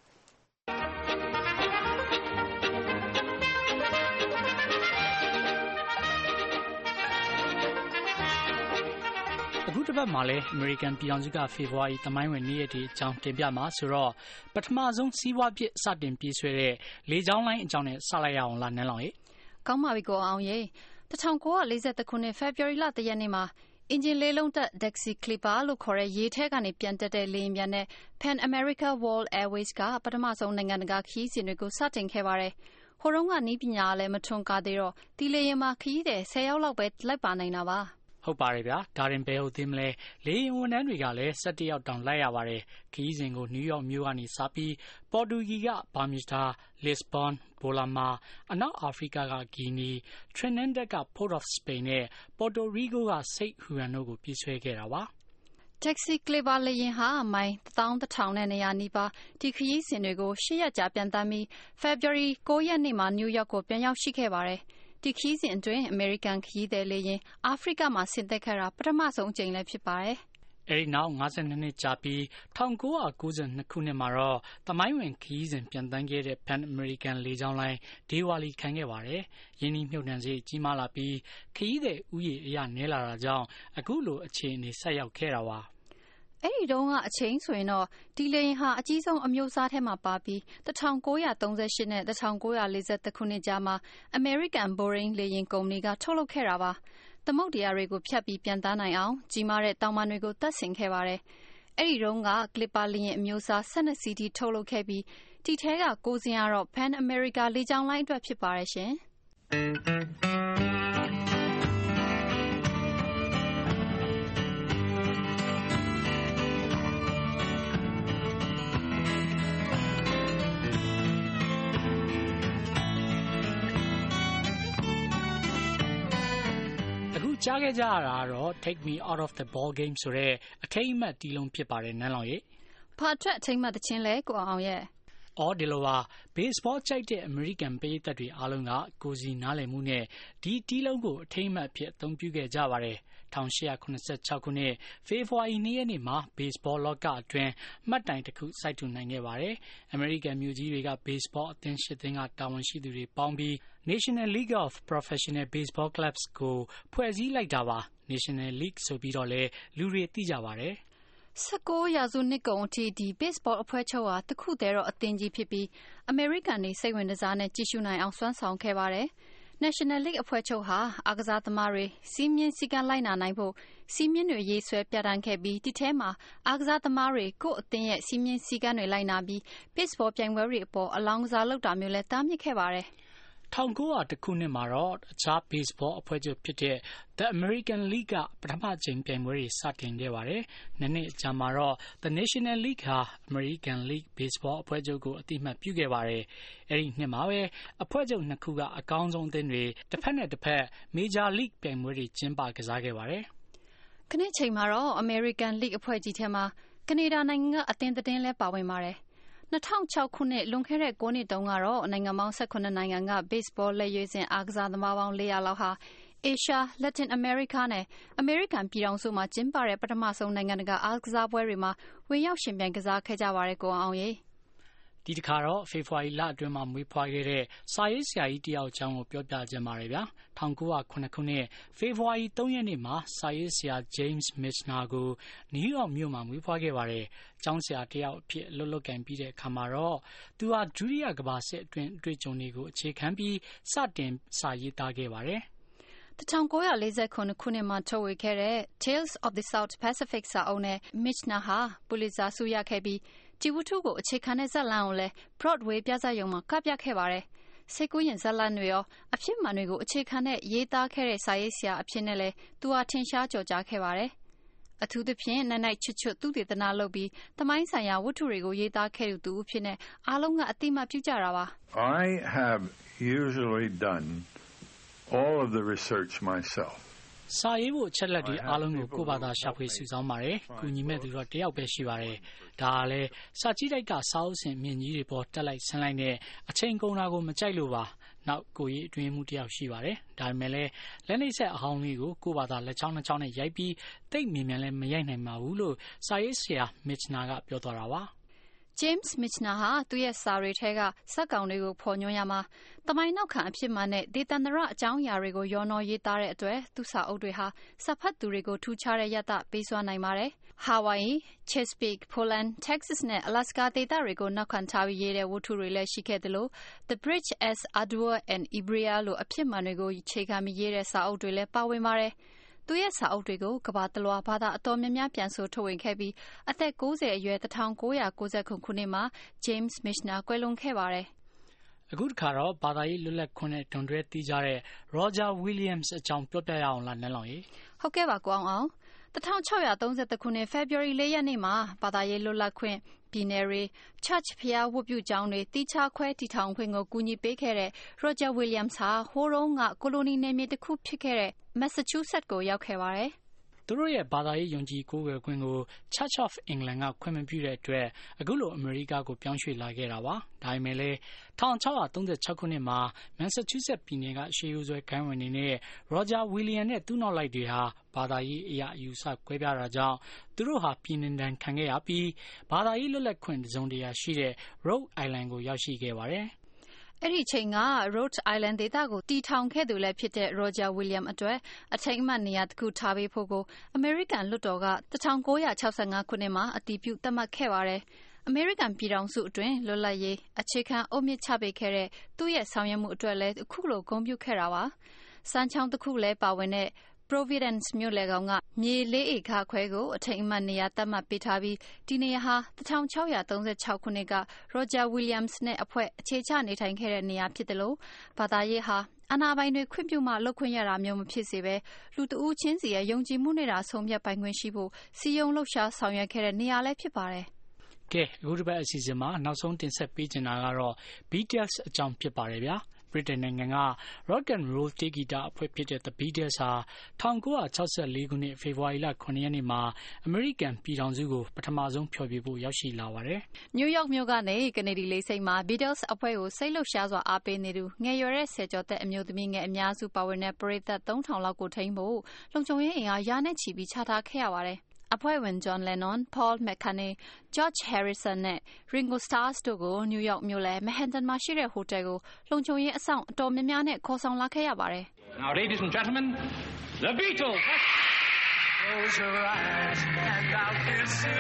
အခုတစ်ပတ်မှာလည်းအမေရိကန်ပြည်ထောင်စုကဖေဖော်ဝါရီသမိုင်းဝင်နေ့ရက်ဒီအကြောင်းတင်ပြမှာဆိုတော့ပထမဆုံးစီးပွားဖြစ်စတင်ပြေးဆွဲတဲ့လေကြောင်းလိုင်းအကြောင်းနဲ့စလိုက်ရအောင်လားနန်းလောင်ရေကောင်းပါပြီကိုအောင်ရေ1940ခုနှစ် February လ1ရက်နေ့မှာအင်ဂျင်လေးလုံးတက် Dixie Clipper လို့ခေါ်တဲ့ရေထဲကနေပြန်တက်တဲ့လေယာဉ်ပြန်နဲ့ Pan America World Airways ကပထမဆုံးနိုင်ငံတကာခီးစဉ်တွေကိုစတင်ခဲ့ပါတယ်ဟိုတုန်းကနီးပညာလည်းမထွန်းကားသေးတော့ဒီလေယာဉ်မှာခီးတဲ့10ယောက်လောက်ပဲလိုက်ပါနိုင်တာပါဟုတ်ပါတယ်ဗျာဒါရင်ဘယ်ဟုတ်သေးမလဲလေယာဉ်ဝန်ထမ်းတွေကလည်း17ယောက်တောင်လိုက်ရပါတယ်ခီးစဉ်ကိုနယူးယောက်မြို့ကနေစပြီးပေါ်တူဂီကဘာမီစတာလစ်ဘွန်ဘိုလာမာအနောက်အာဖရိကကဂီနီထရင်းနန်ဒက်က Port of Spain နဲ့ပေါ်တိုရီဂိုကစိတ်ဟူရန်တို့ကိုပြေးဆွဲခဲ့တာပါ Taxi Clipper လေယာဉ်ဟာမိုင်1100နဲ့နေရာနီးပါးဒီခရီးစဉ်တွေကို10ရက်ကြာပြန်တမ်းပြီး February 9ရက်နေ့မှာနယူးယောက်ကိုပြန်ရောက်ရှိခဲ့ပါတယ်ဒီခီးစဉ်အတွင်းအမေရိကန်ခီးသည်လေယာဉ်အာဖရိကမှာဆင်းသက်ခဲ့တာပထမဆုံးအကြိမ်လည်းဖြစ်ပါတယ်အဲဒီနောက်52နှစ်ကြာပြီး1992ခုနှစ်မှာတော့သမိုင်းဝင်ခီးစဉ်ပြန်တမ်းခဲ့တဲ့ Pan American လေကြောင်းလိုင်းဒေဝါလီခံခဲ့ပါတယ်။ရင်းနှီးမြှုပ်နှံစရိတ်ကြီးမားလာပြီးခီးသည်ဥယျာဉ်အရနည်းလာတာကြောင့်အခုလိုအခြေအနေဆက်ရောက်ခဲ့တာပါ။အဲ့ဒီတုန်းကအချိန်ဆိုရင်တော့ဒီလေယာဉ်ဟာအကြီးဆုံးအမျိုးအစားထဲမှာပါပြီး1938နဲ့1940ခုနှစ်ကြားမှာ American Boeing လေယာဉ်ကုမ္ပဏီကထုတ်လုပ်ခဲ့တာပါသမုဒ္ဒရာတွေကိုဖြတ်ပြီးပြန်သားနိုင်အောင်ကြီးမားတဲ့တောင်ပန်တွေကိုတပ်ဆင်ခဲ့ပါတယ်အဲ့ဒီတုန်းက Clipper လေယာဉ်အမျိုးအစား12စီးထိထုတ်လုပ်ခဲ့ပြီးဒီထဲက9စင်းကတော့ Pan America လေကြောင်းလိုင်းအတွက်ဖြစ်ပါတယ်ရှင်ကြားခဲ့ကြရတာကတော့ Take Me Out of the Ball Game ဆိုတဲ့အထိမ်းအမှတ်တီးလုံးဖြစ်ပါတယ်နန်းလောင်ရေ။ဘာအတွက်အထိမ်းအမှတ်တခြင်းလဲကိုအောင်ရဲ့။အော်ဒီလိုပါဘေ့စ်ဘောကြိုက်တဲ့အမေရိကန်ပရိသတ်တွေအားလုံးကကိုစီနားလည်မှုနဲ့ဒီတီးလုံးကိုအထိမ်းအမှတ်ဖြစ်အသုံးပြုခဲ့ကြပါတယ်1886ခုနှစ်ဖေဖော်ဝါရီ2ရက်နေ့မှာဘေ့စ်ဘောလောကအတွင်းမှတ်တိုင်တစ်ခုစိုက်ထူနိုင်ခဲ့ပါတယ်။အမေရိကန်မြို့ကြီးတွေကဘေ့စ်ဘောအသင်း၈သင်းကတာဝန်ရှိသူတွေပေါင်းပြီး National League of Professional Baseball Clubs ကိုဖွဲ့စည်းလိုက်တာပါ။ National League ဆိုပြီးတော့လေလူတွေသိကြပါတယ် 19ရာစုနှစ်ကုန်အထိဒီ baseball အဖွဲ့ချုပ်ဟာတခုတည်းတော့အသင်းကြီးဖြစ်ပြီး American တွေစိတ်ဝင်စားနဲ့ကြည့်ရှုနိုင်အောင်စွမ်းဆောင်ခဲ့ပါတယ်။ National League အဖွဲ့ချုပ်ဟာအားကစားသမားတွေစီးမြင့်စည်းကမ်းလိုက်နာနိုင်ဖို့စီးမြင့်တွေရေးဆွဲပြဋ္ဌာန်းခဲ့ပြီးဒီထဲမှာအားကစားသမားတွေကိုယ့်အသင်းရဲ့စီးမြင့်စည်းကမ်းတွေလိုက်နာပြီး baseball ပြိုင်ပွဲတွေအပေါ်အလောင်းကစားလုပ်တာမျိုးလဲတားမြစ်ခဲ့ပါတယ်။ 1900ခုနှစ်မှာတော့အခြား baseball အဖွဲ့ချုပ်ဖြစ်တဲ့ The American League ကပထမကြိမ်ပြိုင်ပွဲတွေစတင်ခဲ့ပါတယ်။နှစ်အကြာမှာတော့ The National League ဟာ American League Baseball အဖွဲ့ချုပ်ကိုအသိအမှတ်ပြုခဲ့ပါတယ်။အဲဒီနှစ်မှာပဲအဖွဲ့ချုပ်နှစ်ခုကအကောင်းဆုံးအသင်းတွေတစ်ဖက်နဲ့တစ်ဖက် Major League ပြိုင်ပွဲတွေကျင်းပကစားခဲ့ပါတယ်။ခဏချိန်မှာတော့ American League အဖွဲ့ကြီးထဲမှာကနေဒါနိုင်ငံကအသင်းသတင်းလဲပါဝင်ပါတယ်။2006ခုနှစ်လွန်ခဲ့တဲ့9နှစ်တုန်းကတော့နိုင်ငံပေါင်း18နိုင်ငံက baseball လက်ရွေးစင်အားကစားသမားပေါင်း400လောက်ဟာ Asia, Latin America နဲ့ American ပြည်ထောင်စုမှာကျင်းပတဲ့ပထမဆုံးနိုင်ငံတကာအားကစားပွဲတွေမှာဝင်ရောက်ရှင်ပြိုင်ကစားခဲ့ကြပါရယ်ကိုအောင်ရေဒီတစ်ခါတော့ဖေဖော်ဝါရီလအတွင်းမှာမွေးဖွားခဲ့တဲ့စာရေးဆရာကြီးတယောက်အကြောင်းကိုပြောပြချင်ပါတယ်ဗျာ1909ခုနှစ်ဖေဖော်ဝါရီ3ရက်နေ့မှာစာရေးဆရာ James Michener ကိုနယူးယောက်မြို့မှာမွေးဖွားခဲ့ပါတယ်ကျောင်းဆရာတယောက်အဖြစ်လွတ်လွတ်ကန်ပြီးတဲ့အခါမှာတော့သူဟာဒုတိယကမ္ဘာစစ်အတွင်းအတွေ့အကြုံတွေကိုအခြေခံပြီးစတင်စာရေးသားခဲ့ပါတယ် 1949ခုနှစ်မှာထုတ်ဝေခဲ့တဲ့ Tales of the South Pacific စာအုပ်နဲ့ Michener ဟာပူလစ်ဇာဆုရခဲ့ပြီးဂျီဝူထုကိုအခြေခံတဲ့ဇာတ်လမ်းကိုလည်း Broadway ပြဇာတ်ရုံမှာကပြခဲ့ပါတယ်။စိတ်ကူးရင်ဇာတ်လမ်းတွေရောအဖြစ်မှန်တွေကိုအခြေခံတဲ့ရေးသားခဲ့တဲ့စာရေးဆရာအဖြစ်နဲ့လည်းသူဟာထင်ရှားကျော်ကြားခဲ့ပါတယ်။အထူးသဖြင့်နိုင်ချွတ်သူတည်တနာလုပ်ပြီးသမိုင်းဆိုင်ရာဝတ္ထုတွေကိုရေးသားခဲ့သူအဖြစ်နဲ့အားလုံးကအတိအမှတ်ပြုကြတာပါ။ I have usually done all of the research myself. စာရေးဖို့အချက်လက်တွေအားလုံးကိုကိုယ့်ဘာသာရှာဖွေစုဆောင်းပါတယ်။ကူညီမဲ့သူတော့တယောက်ပဲရှိပါတယ်။ဒါကလည်းစာကြည့်တိုက်ကစာအုပ်စဉ်မြင့်ကြီးတွေပေါ်တက်လိုက်ဆင်းလိုက်နဲ့အချိန်ကုန်တာကိုမကြိုက်လို့ပါ။နောက်ကိုကြီးအတွင်းမှုတယောက်ရှိပါတယ်။ဒါပေမဲ့လည်းလက်နှိပ်ဆက်အဟောင်းလေးကိုကိုယ့်ဘာသာလက်ချောင်းနှချောင်းနဲ့ရိုက်ပြီးတိတ်မြင်မြန်လည်းမရိုက်နိုင်ပါဘူးလို့စာရေးဆရာ Michener ကပြောသွားတာပါ။ James Michener ဟာသူ့ရဲ့စာတွေထဲကဇာတ်ကောင်တွေကိုဖော်ညွှန်းရမှာသမိုင်းနောက်ခံအဖြစ်မှန်တဲ့ဒေသန္တရအကြောင်းအရာတွေကိုရောနှောရေးသားတဲ့အတွက်သူ့စာအုပ်တွေဟာစာဖတ်သူတွေကိုထူးခြားတဲ့ရတပေးစွမ်းနိုင်ပါတယ်။ Hawaii, Chesapeake, Poland, Texas နဲ့ Alaska ဒေသတွေကိုနောက်ခံထားပြီးရေးတဲ့ဝတ္ထုတွေလည်းရှိခဲ့သလို The Bridge as Ardua and Ibrea လိုအဖြစ်မှန်တွေကိုအခြေခံပြီးရေးတဲ့စာအုပ်တွေလည်းပါဝင်ပါတယ်။သူရဲ့စာအုပ်တွေကိုကမ္ဘာတလွှာဘာသာအတော်များများပြန်ဆိုထုတ်ဝေခဲ့ပြီးအသက်90အရွယ်1990ခုနှစ်မှာ James Michener ကွယ်လွန်ခဲ့ပါတယ်။အခုတစ်ခါတော့ဘာသာရေးလွတ်လပ်ခွင့်နဲ့တွန်တွဲတီးကြတဲ့ Roger Williams အကြောင်းပြောပြရအောင်လားနန်းလောင်ရေ။ဟုတ်ကဲ့ပါကိုအောင်1633ခုနှစ် February 4 ရက်နေ့မှာဘာသာရေးလွတ်လပ်ခွင့်ပြည်နယ်တွေ Church ဖျားဝတ်ပြုကျောင်းတွေတီးခြားခွဲတည်ထောင်ခွင့်ကိုကူညီပေးခဲ့တဲ့ Roger Williams ဟာဟိုးတုန်းကကိုလိုနီနယ်မြေတစ်ခုဖြစ်ခဲ့တဲ့ Massachusetts ကိုရောက်ခဲ့ပါတယ်။သူတို့ရဲ့ဘာသာရေးယုံကြည်ကိုးကွယ်ခွင့်ကို Church of England ကခွင့်မပြုတဲ့အတွက်အခုလိုအမေရိကကိုပြောင်းရွှေ့လာခဲ့တာပါ။ဒါပေမဲ့လည်း1636ခုနှစ်မှာ Massachusetts ပြည်နယ်ကရှေးရိုးစွဲဂိုဏ်းဝင်တွေနဲ့ Roger Williams နဲ့သူ့နောက်လိုက်တွေဟာဘာသာရေးအရာအယူဆကွဲပြားတာကြောင့်သူတို့ဟာပြည်နှင်ဒဏ်ခံခဲ့ရပြီးဘာသာရေးလွတ်လပ်ခွင့်တစုံတရာရှိတဲ့ Rhode Island ကိုရောက်ရှိခဲ့ပါတယ်။အဲ့ဒီချိန်က Rhode Island ဒေသကိုတည်ထောင်ခဲ့သူလည်းဖြစ်တဲ့ Roger Williams အတွက်အထိမ်းအမှတ်နေရာတစ်ခုထားပေးဖို့ကိုအမေရိကန်လွှတ်တော်က1965ခုနှစ်မှာအတည်ပြုသတ်မှတ်ခဲ့ပါတယ်။အမေရိကန်ပြည်ထောင်စုအတွင်းလွတ်လပ်ရေးအခြေခံအုတ်မြစ်ချပေးခဲ့တဲ့သူ့ရဲ့ဆောင်ရွက်မှုအတွက်လည်းအခုလိုဂုဏ်ပြုခဲ့တာပါ။စမ်းချောင်းတစ်ခုလည်းပါဝင်တဲ့ Providence မြို့လေကောင်ကမြေ4ဧကခွဲကိုအထိမ်းအမှတ်နေရာသတ်မှတ်ပေးထားပြီးဒီနေရာဟာ1636ခုနှစ်က Roger Williams နဲ့အဖွဲ့အခြေချနေထိုင်ခဲ့တဲ့နေရာဖြစ်တယ်လို့ဘာသာရေးဟာအာဏာပိုင်တွေခွင့်ပြုမှလုပ်ခွင့်ရတာမျိုးမဖြစ်စေပဲလူတဦးချင်းစီရဲ့ယုံကြည်မှုနဲ့တာဆုံးဖြတ်ပိုင်ခွင့်ရှိဖို့စီယုံလှုပ်ရှားဆောင်ရွက်ခဲ့တဲ့နေရာလည်းဖြစ်ပါတယ်။ကဲအခုတစ်ပတ်အစီအစဉ်မှာနောက်ဆုံးတင်ဆက်ပေးချင်တာကတော့ Beatles အကြောင်းဖြစ်ပါတယ်ဗျာ။ဗြိတိန်နိုင်ငံက Rock and Roll တေးဂီတအဖွဲ့ဖြစ်တဲ့ The Beatles ဟာ1964ခုနှစ်ဖေဖော်ဝါရီလ9ရက်နေ့မှာအမေရိကန်ပြည်ထောင်စုကိုပထမဆုံးဖျော်ဖြေဖို့ရောက်ရှိလာပါတယ်။ New York မြို့ကနေကနေဒီလေဆိပ်မှာ Beatles အဖွဲ့ကိုစိတ်လှုပ်ရှားစွာအားပေးနေသူငယ်ရွယ်တဲ့ဆယ်ကျော်သက်အမျိုးသမီးငယ်အများစုပါဝင်တဲ့ပရိသတ် 3000 လောက်ကိုထိန်းဖို့လုံခြုံရေးအင်အားရာနဲ့ချီပြီးချထားခဲ့ရပါတယ်။အဖွဲ့ဝင် John Lennon, Paul McCartney, George Harrison နဲ့ Ringo Starr တို့ကို New York မြို့လယ် Manhattan မှာရှိတဲ့ဟိုတယ်ကိုလုံခြုံရေးအစောင့်အတော်များများနဲ့ခေါ်ဆောင်လာခဲ့ရပါတယ်။ Now, ladies and gentlemen, the Beatles. Close your eyes and I'll kiss you.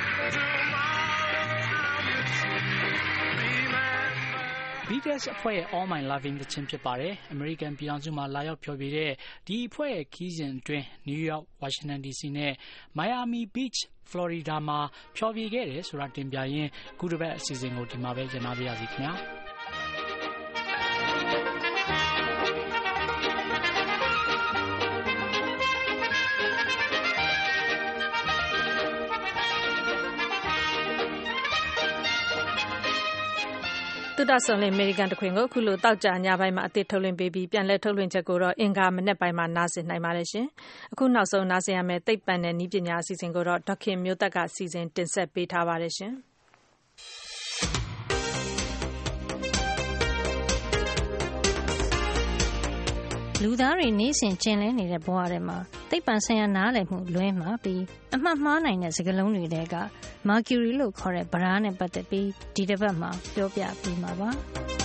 Beatles အဖွဲ့ရဲ့ All My Loving သချင်းဖြစ်ပါတယ်။ American ပြည်ထောင်စုမှာလာရောက်ဖျော်ဖြေတဲ့ဒီအဖွဲ့ရဲ့ခီးစဉ်အတွင်း New York, Washington DC နဲ့ Miami Beach, Florida မှာဖျော်ဖြေခဲ့တယ်ဆိုတာတင်ပြရင်းခုတစ်ပတ်အစီအစဉ်ကိုဒီမှာပဲကျင်းပပါရစေခင်ဗျာ။ Tuda Sonle American တခွင်ကိုအခုလိုတောက်ကြညပိုင်းမှာအသစ်ထုတ်လွှင့်ပေးပြီးပြန်လည်ထုတ်လွှင့်ချက်ကိုတော့အင်္ဂါမနေ့ပိုင်းမှာနားဆင်နိုင်ပါတယ်ရှင်။အခုနောက်ဆုံးနားဆင်ရမယ့်သိပ္ပံနဲ့နည်းပညာအစီအစဉ်ကိုတော့ဒေါခင်မျိုးသက်ကစီစဉ်တင်ဆက်ပေးထားပါတယ်ရှင်။လူသားတွေနေ့စဉ်ကျင်လည်နေတဲ့ဘဝထဲမှာတသိပ္ပံဆိုင်ရာနားလည်မှုလွဲမှားပြီးအမှတ်မှားနိုင်တဲ့စကားလုံးတွေထဲက Mercury လို့ခေါ်တဲ့ဗရာနဲ့ပတ်သက်ပြီးဒီတစ်ပတ်မှာပြောပြပေးမှာပါ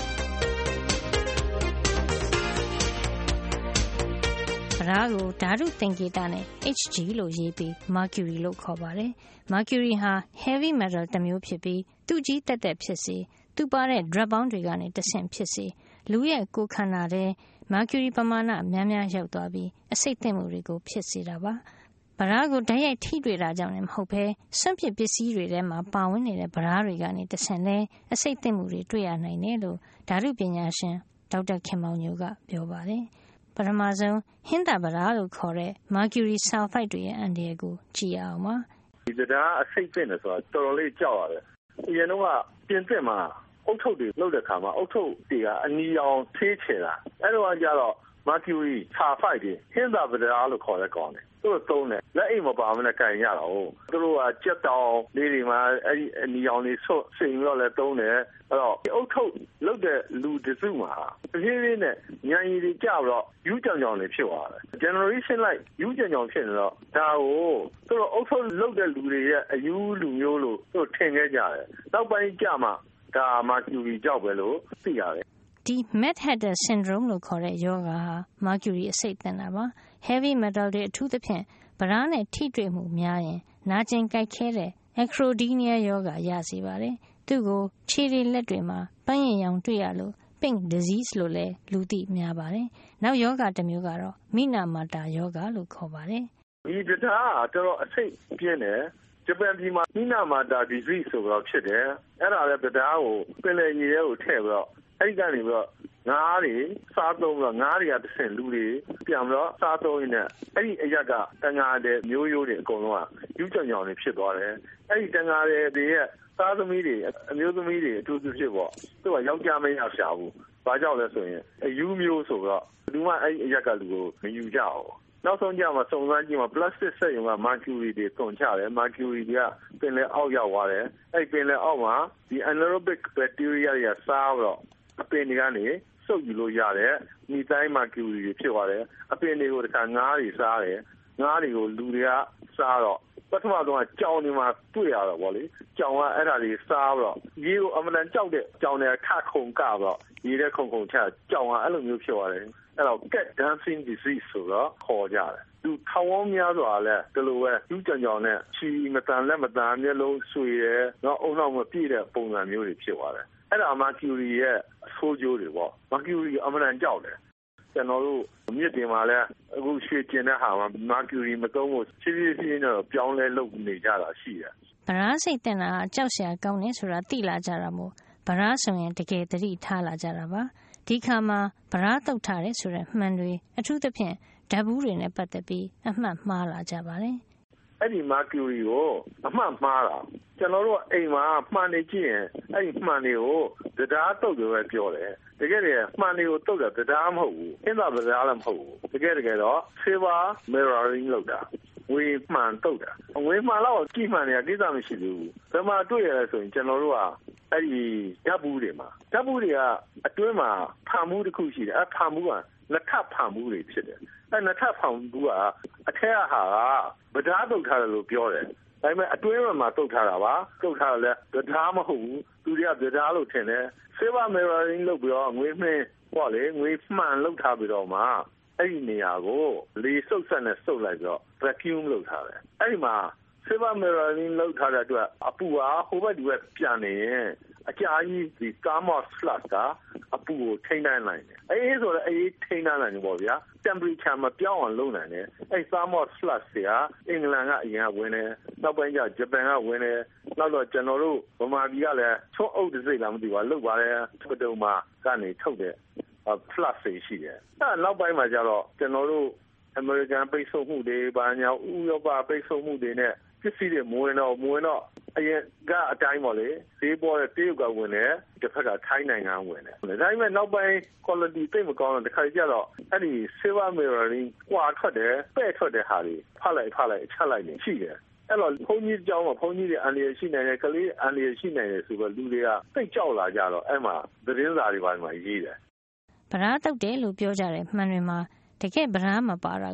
ဗရာကိုဓာတုသင်္ကေတနဲ့ Hg လို့ရေးပြီး Mercury လို့ခေါ်ပါတယ်။ Mercury ဟာ heavy metal တစ်မျိုးဖြစ်ပြီးသူ့ကြီးတက်ဖြစ်စေသူပါတဲ့ drug ပေါင်းတွေကနေတဆင့်ဖြစ်စေလူရဲ့ကိုယ်ခန္ဓာထဲ Mercury ပမာဏများများရောက်သွားပြီးအဆိပ်သင့်မှုတွေကိုဖြစ်စေတာပါ။ဗရာကိုဓာတ်ရိုက်ထိတွေ့တာကြောင့်လည်းမဟုတ်ဘဲစွန့်ပစ်ပစ္စည်းတွေထဲမှာပါဝင်နေတဲ့ဗရာတွေကနေတဆင့်လဲအဆိပ်သင့်မှုတွေတွေ့ရနိုင်တယ်လို့ဓာတုပညာရှင်ဒေါက်တာခင်မောင်ညိုကပြောပါတယ်။ပထမဆုံးဟင်းသာဗရာလို့ခေါ်တဲ့ Mercury sulfide တွေရဲ့အန္တရာယ်ကိုကြည့်ရအောင်ပါ။ဒီတရားအဆိပ်သင့်တယ်ဆိုတာတော်တော်လေးကြောက်ရတယ်။အရင်တော့ပြင်သစ်မှာအုတ်ထုတ်တွေလုပ်တဲ့ခါမှာအုတ်ထုတ်တွေကအနီရောင်သေးချေတာအဲ့တော့ကြတော့ Mercury sulfide တွေဟင်းသာဗရာလို့ခေါ်တဲ့ကောင်တွေသူတို့သုံးတယ်လက်အိမ်မပါမနဲ့ကန်ရတာဟုတ်သူတို့ကကြက်တောင်လေးတွေမှာအဲ့ဒီအနီရောင်လေးဆွတ်စိန်ပြီးတော့လည်းသုံးတယ်အဲ့တော့အုတ်ထုတ်လုပ်တဲ့လူတစုမှာတဖြည်းဖြည်းနဲ့ညံရည်တွေကျတော့ယူးကြောင်ကြောင်တွေဖြစ်သွားတယ် generation လိုက်ယူးကြောင်ကြောင်ဖြစ်နေတော့ဒါကိုသူတို့အုတ်ထုတ်လုပ်တဲ့လူတွေရဲ့အယူလူမျိုးလို့သူတို့ထင်ခဲ့ကြတယ်နောက်ပိုင်းကျမှဒါမှကျူရီကြောက်ပဲလို့သိရတယ်ဒီ Mad Hatter Syndrome လို့ခေါ်တဲ့ယောဂါဟာ Mercury အဆိပ်သင့်တာပါ Heavy metal တွေအထူးသဖြင့်ဗရာနဲ့ထိတွေ့မှုများရင်နာကျင်ကြိုက်ခဲတဲ့ Acrodynia ယောဂါရစေပါတယ်သူ့ကိုခြေတွေလက်တွေမှာပန်းရင်ရောင်တွေ့ရလို့ Pink disease လို့လည်းလူသိများပါတယ်နောက်ယောဂါတစ်မျိုးကတော့မိနာမာတာယောဂါလို့ခေါ်ပါတယ်ဒီတရားကတော်တော်အဆိပ်ပြင်းတယ်ဂျပန်ပြည်မှာမိနာမာတာ disease ဆိုတော့ဖြစ်တယ်အဲ့ဒါလည်းတရားကိုပင်လယ်ရေထဲကိုထည့်ပြီးတော့အဲ့ဒီကနေပြီးတော့ငါးတွေစားသုံးတော့ငါးတွေကတစ်ဆင့်လူတွေပြန်ပြီးတော့စားသုံးရင်းနဲ့အဲ့ဒီအရက်ကတန်ငါတဲ့မျိုးရိုးတွေအကုန်လုံးကယူးကြောင်ကြောင်တွေဖြစ်သွားတယ်အဲ့ဒီတန်ငါတွေရဲ့သားသမီးတွေအမျိုးသမီးတွေအထူးသဖြင့်ပေါ့သူကယောက်ျားမရရှာဘူးဘာကြောင့်လဲဆိုရင်အယူမျိုးဆိုတော့လူမအဲ့ဒီအရက်ကလူကိုမယူကြဘူးနောက်ဆုံးကြမှာစုံစမ်းကြည့်မှာ plastic စက်ရုံက Mercury တွေတွန်ချတယ် Mercury တွေကပင်လယ်အောက်ရောက်သွားတယ်အဲ့ပင်လယ်အောက်မှာဒီ anaerobic bacteria တွေကစားတော့အပင်တွေကနေစုပ်ယူလို့ရတယ်မိတိုင်း Mercury တွေဖြစ်သွားတယ်အပင်တွေကိုတခါငါးတွေစားတယ်ငါးတွေကိုလူတွေကစားတော့ပထမဆုံးကကြောင်တွေမှာတွေ့ရတော့ဗောလေကြောင်ကအဲ့ဒါတွေစားတော့ရေကိုအမှန်တန်ကြောက်တဲ့ကြောင်တွေကထခုန်ကတော့ရေထဲခုန်ခုန်ချကြောင်ကအဲ့လိုမျိုးဖြစ်သွားတယ်အဲ့တော့ cat dancing disease ဆိုတော့ခေါ်ကြတယ်သူထောင်ဝန်းများစွာလဲဒီလိုပဲယူးကြောင်ကြောင်နဲ့ချီမတန်လက်မတန်မျက်လုံးဆွေရဲတော့အုံနောက်မပြည့်တဲ့ပုံစံမျိုးတွေဖြစ်သွားတယ်အဲ့ဒါ Mercury ရဲ့အဆိုးကျိုးတွေပေါ့ Mercury အမှန်တန်ကြောက်တယ်ကျွန်တော်တို့မြစ်တင်မှာလဲအခုရွှေကျင်တဲ့ဟာမှာ Mercury မသုံးဖို့ဖြည်းဖြည်းချင်းတော့ပြောင်းလဲလုပ်နေကြတာရှိတယ်ဗရာစိတ်တင်တာကြောက်စရာကောင်းနေဆိုတာသိလာကြတာမို့ဗရာဆိုရင်တကယ်သတိထားလာကြတာပါဒီခါမှာဗရာတုတ်ထားတယ်ဆိုတဲ့မှန်တွေအထူးသဖြင့်ဓာတ်ဘူးတွေနဲ့ပတ်သက်ပြီးအမှတ်မှားလာကြပါတယ်အဲ့ဒီ Mercury ကိုအမှတ်မှားတာကျွန်တော်တို့အိမ်မှာမှန်နေကြည့်ရင်အဲ့ဒီမှန်တွေကိုတရားတုတ်တယ်ပဲပြောတယ်တကယ်တည်းမှန်တွေကိုတုတ်တာတရားမဟုတ်ဘူးအင်းသာတရားလည်းမဟုတ်ဘူးတကယ်တော့ silver mirroring လောက်တာဝေမှန်တုတ်တာဝေမှန်တော့ကြည့်မှန်နေတာကိစ္စမရှိဘူးဘယ်မှာတွေ့ရလဲဆိုရင်ကျွန်တော်တို့ကအဲ့ဒီဓာတ်ဘူးတွေမှာဓာတ်ဘူးတွေကအတွင်းမှာဖန်မှုတစ်ခုရှိတယ်အဲ့ဖန်မှုကလက်ထပ်ဖန်မှုတွေဖြစ်တယ်အဲ့လက်ထပ်ဖန်မှုကအထက်ကဟာကဗဒါတုတ်ထားတယ်လို့ပြောတယ်ဒါပေမဲ့အတွင်းမှာတုတ်ထားတာပါတုတ်ထားတယ်လဲဗဒါမဟုတ်ဘူးသူတွေကဗဒါလို့ထင်တယ် silver mirroring လုပ်ပြီးတော့ငွေမှင်းဟောလေငွေမှန်လုပ်ထားပြီးတော့မှအဲ့ဒီနေရာကိုလေစုပ်ဆက်နဲ့စုပ်လိုက်ပြီးတော့ vacuum လုပ်ထားတယ်အဲ့ဒီမှာ silver mirroring လုပ်ထားတဲ့အတွက်အပူကဟိုဘက်ဒီဘက်ပြန်နေရင်အကြာကြီးဒီ thermal flux ကအပူကိုထိန်းနိုင်နိုင်တယ်အေးဆိုတော့အေးထိန်းနိုင်နိုင်တယ်ပေါ့ဗျာ temperature မပြောင်းအောင်လုပ်နိုင်တယ်အဲ့ thermal flux တွေကအင်္ဂလန်ကအရင်ကဝင်တယ်နောက်ပိုင်းကျဂျပန်ကဝင်တယ်နောက်တော့ကျွန်တော်တို့ဗမာပြည်ကလည်းချွတ်အုပ်တစ်စိတ်လားမသိပါလုပ်ပါတယ်ပဒုံမှာကနေထုတ်တဲ့ flux တွေရှိတယ်အဲ့နောက်ပိုင်းမှာကျတော့ကျွန်တော်တို့ American ပိတ်ဆို့မှုတွေဘာညာဥရောပပိတ်ဆို့မှုတွေနဲ့ပစ္စည်းတွေမဝင်တော့အရင်ကအတိုင်းပေါ့လေဈေးပေါ်တဲ့တရုတ်ကဝင်တယ်တစ်ဖက်ကထိုင်းနိုင်ငံဝင်တယ်ဒါပေမဲ့နောက်ပိုင်း quality သိမကောင်းတော့တစ်ခါကျတော့အဲ့ဒီ silver mirroring ကွာထွက်တယ်ပဲ့ထွက်တဲ့ဟာတွေဖတ်လိုက်ချက်လိုက်နေရှိတယ်အဲ့တော့ဘုန်းကြီးကျောင်းမှာဘုန်းကြီးတွေအန်လျက်ရှိနိုင်တယ်ကလေးအန်လျက်ရှိနိုင်တယ်ဆိုတော့လူတွေကသိကြောက်လာကြတော့အဲ့မှာသတင်းစာတွေပိုင်းမှာရေးတယ်ဗရာတုတ်တယ်လို့ပြောကြတယ်မှန်တွေမှာတကယ်ဗရာမပါတာကို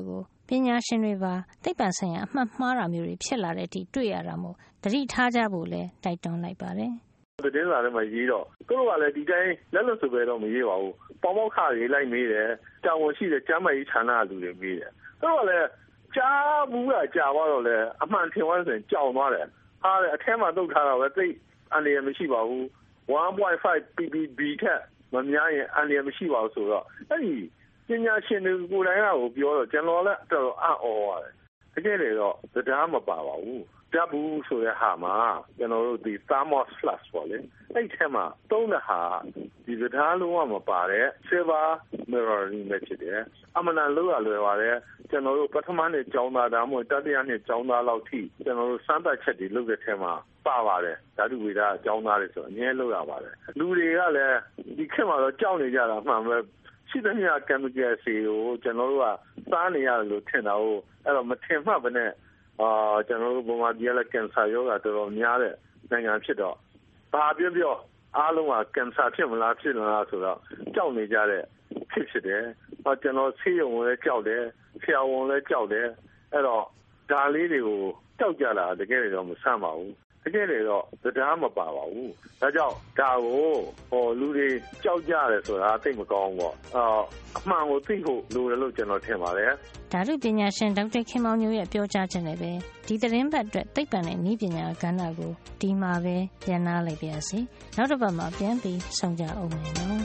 ပညာရှင်တွေပါသိပ္ပံဆိုင်ရာအမှတ်မှားတာမျိုးတွေဖြစ်လာတဲ့အထိတွေ့ရတာမို့သတိထားကြဖို့လည်းတိုက်တွန်းလိုက်ပါတယ်သတင်းစာထဲမှာရေးတော့သူတို့ကလည်းဒီတိုင်းလက်လွတ်စပယ်တော့မရေးပါဘူးပေါင်းပေါက်ခါရေးလိုက်မေးတယ်တာဝန်ရှိတဲ့ကျမ်းမာရေးဌာနကလူတွေမေးတယ်သူတို့ကလည်းကြားဘူးကကြာတော့လေအမှန်ထင်သွားဆိုရင်ကြောင်သွားတယ်ဟာအထက်မှာတုတ်ထားတာပဲသိအန္တရာယ်မရှိပါဘူး 1.5 ppb ထက်မများရင်အန္တရာယ်မရှိပါဘူးဆိုတော့အဲ့ဒီပညာရှင်တွေကိုယ်တိုင်ကပြောတော့ကျွန်တော်လည်းတော်တော်အံ့ဩရတယ်တကယ်လေတော့တရားမပါပါဘူးတတ်ဘူးဆိုတဲ့ဟာမှာကျွန်တော်တို့ဒီ thermos flask ပေါ့လေအဲ့ထဲမှာသုံးတဲ့ဟာဒီတရားလုံးဝမပါတဲ့ silver mirroring ပဲဖြစ်တယ်အမှန်တန်လို့ရလွယ်ပါတယ်ကျွန်တော်တို့ပထမနှစ်ကျောင်းသားဒါမှမဟုတ်တတိယနှစ်ကျောင်းသားလောက်ထိကျွန်တော်တို့စမ်းသပ်ချက်တွေလုပ်တဲ့ထဲမှာပါပါတယ်ဓာတုဝေဒကျောင်းသားတွေဆိုအငြင်းလုပ်ရပါတယ်လူတွေကလည်းဒီခေတ်မှာတော့ကြောက်နေကြတာမှန်ပဲရှိသမျှ chemical တွေကိုကျွန်တော်တို့ကစားနေရတယ်လို့ထင်တာဟုတ်အဲ့တော့မထင်မှတ်ဘဲနဲ့ကျွန်တော်တို့ဘုံမှာဒီလည်းကင်ဆာရောဂါတော်တော်များတဲ့နိုင်ငံဖြစ်တော့ဘာပြောအားလုံးကကင်ဆာဖြစ်မလားဖြစ်လားဆိုတော့ကြောက်နေကြတဲ့ဖြစ်တယ်ကျွန်တော်ဆေးရုံလည်းကြောက်တယ်ဆရာဝန်လည်းကြောက်တယ်အဲ့တော့ဒါလေးတွေကိုကြောက်ကြတာတကယ်တော့မဆန့်ပါဘူးတကယ်တော့တရားမပါပါဘူးဒါကြောင့်ဒါကိုလူတွေကြောက်ကြတယ်ဆိုတာသိမကောင်းပေါ့အမှန်ကိုသိဖို့လိုတယ်လို့ကျွန်တော်ထင်ပါတယ်ဓာတုပညာရှင်ဒေါက်တာခင်မောင်ညိုရဲ့ပြောကြားချက်နဲ့ပဲဒီသတင်းပတ်အတွက်သိပ္ပံနဲ့နည်းပညာကဏ္ဍကိုဒီမှာပဲပြန်နားလိုက်ပါရစေနောက်တစ်ပတ်မှာပြန်ပြီးဆုံကြအောင်မယ်နော်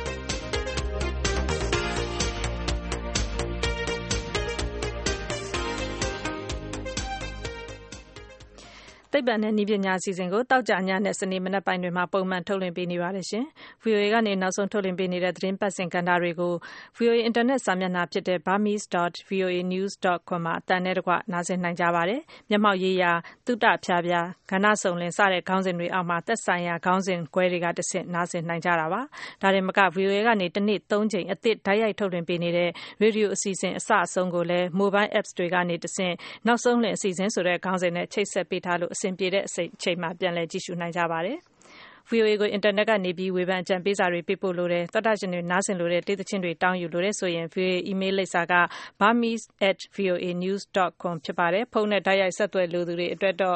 သိပ္ပံနဲ့နည်းပညာအစီအစဉ်ကိုတောက်ကြညနဲ့စနေမနက်ပိုင်းတွေမှာပုံမှန်ထုတ်လွှင့်ပေးနေပါတယ်ရှင်။ VOA ကနေနောက်ဆုံးထုတ်လွှင့်ပေးနေတဲ့သတင်းပတ်စဉ်ကဏ္ဍတွေကို VOA အင်တာနက်စာမျက်နှာဖြစ်တဲ့ burmese.voanews.com မှာအသံနဲ့တကွနားဆင်နိုင်ကြပါတယ်။မျက်မှောက်ရေးရာသုတဖြာဖြာကဏ္ဍစုံလင်စတဲ့ခေါင်းစဉ်တွေအောက်မှာသက်ဆိုင်ရာခေါင်းစဉ်ခွဲတွေကတဆင့်နားဆင်နိုင်ကြတာပါ။ဒါတင်မက VOA ကနေတစ်နေ့3ချိန်အသစ်ဓာတ်ရိုက်ထုတ်လွှင့်ပေးနေတဲ့ရေဒီယိုအစီအစဉ်အစအဆုံးကိုလည်း mobile apps တွေကနေတဆင့်နောက်ဆုံးလင်အစီအစဉ်ဆိုတဲ့ခေါင်းစဉ်နဲ့ချိတ်ဆက်ပေးထားလို့အဆင်ပြေတဲ့အချိန်မှာပြန်လည်ကြည့်ရှုနိုင်ကြပါတယ်။ VOA ကိုအင်တာနက်ကနေပြီးဝေဖန်အကြံပေးစာတွေပေးပို့လို့တဲ့သောတာရှင်တွေနားဆင်လို့တဲ့တေးသချင်းတွေတောင်းယူလို့တဲ့ဆိုရင် VOA email လိပ်စာက burmese@voanews.com ဖြစ်ပါတယ်။ဖုန်းနဲ့ဓာတ်ရိုက်ဆက်သွယ်လိုသူတွေအတွက်တော့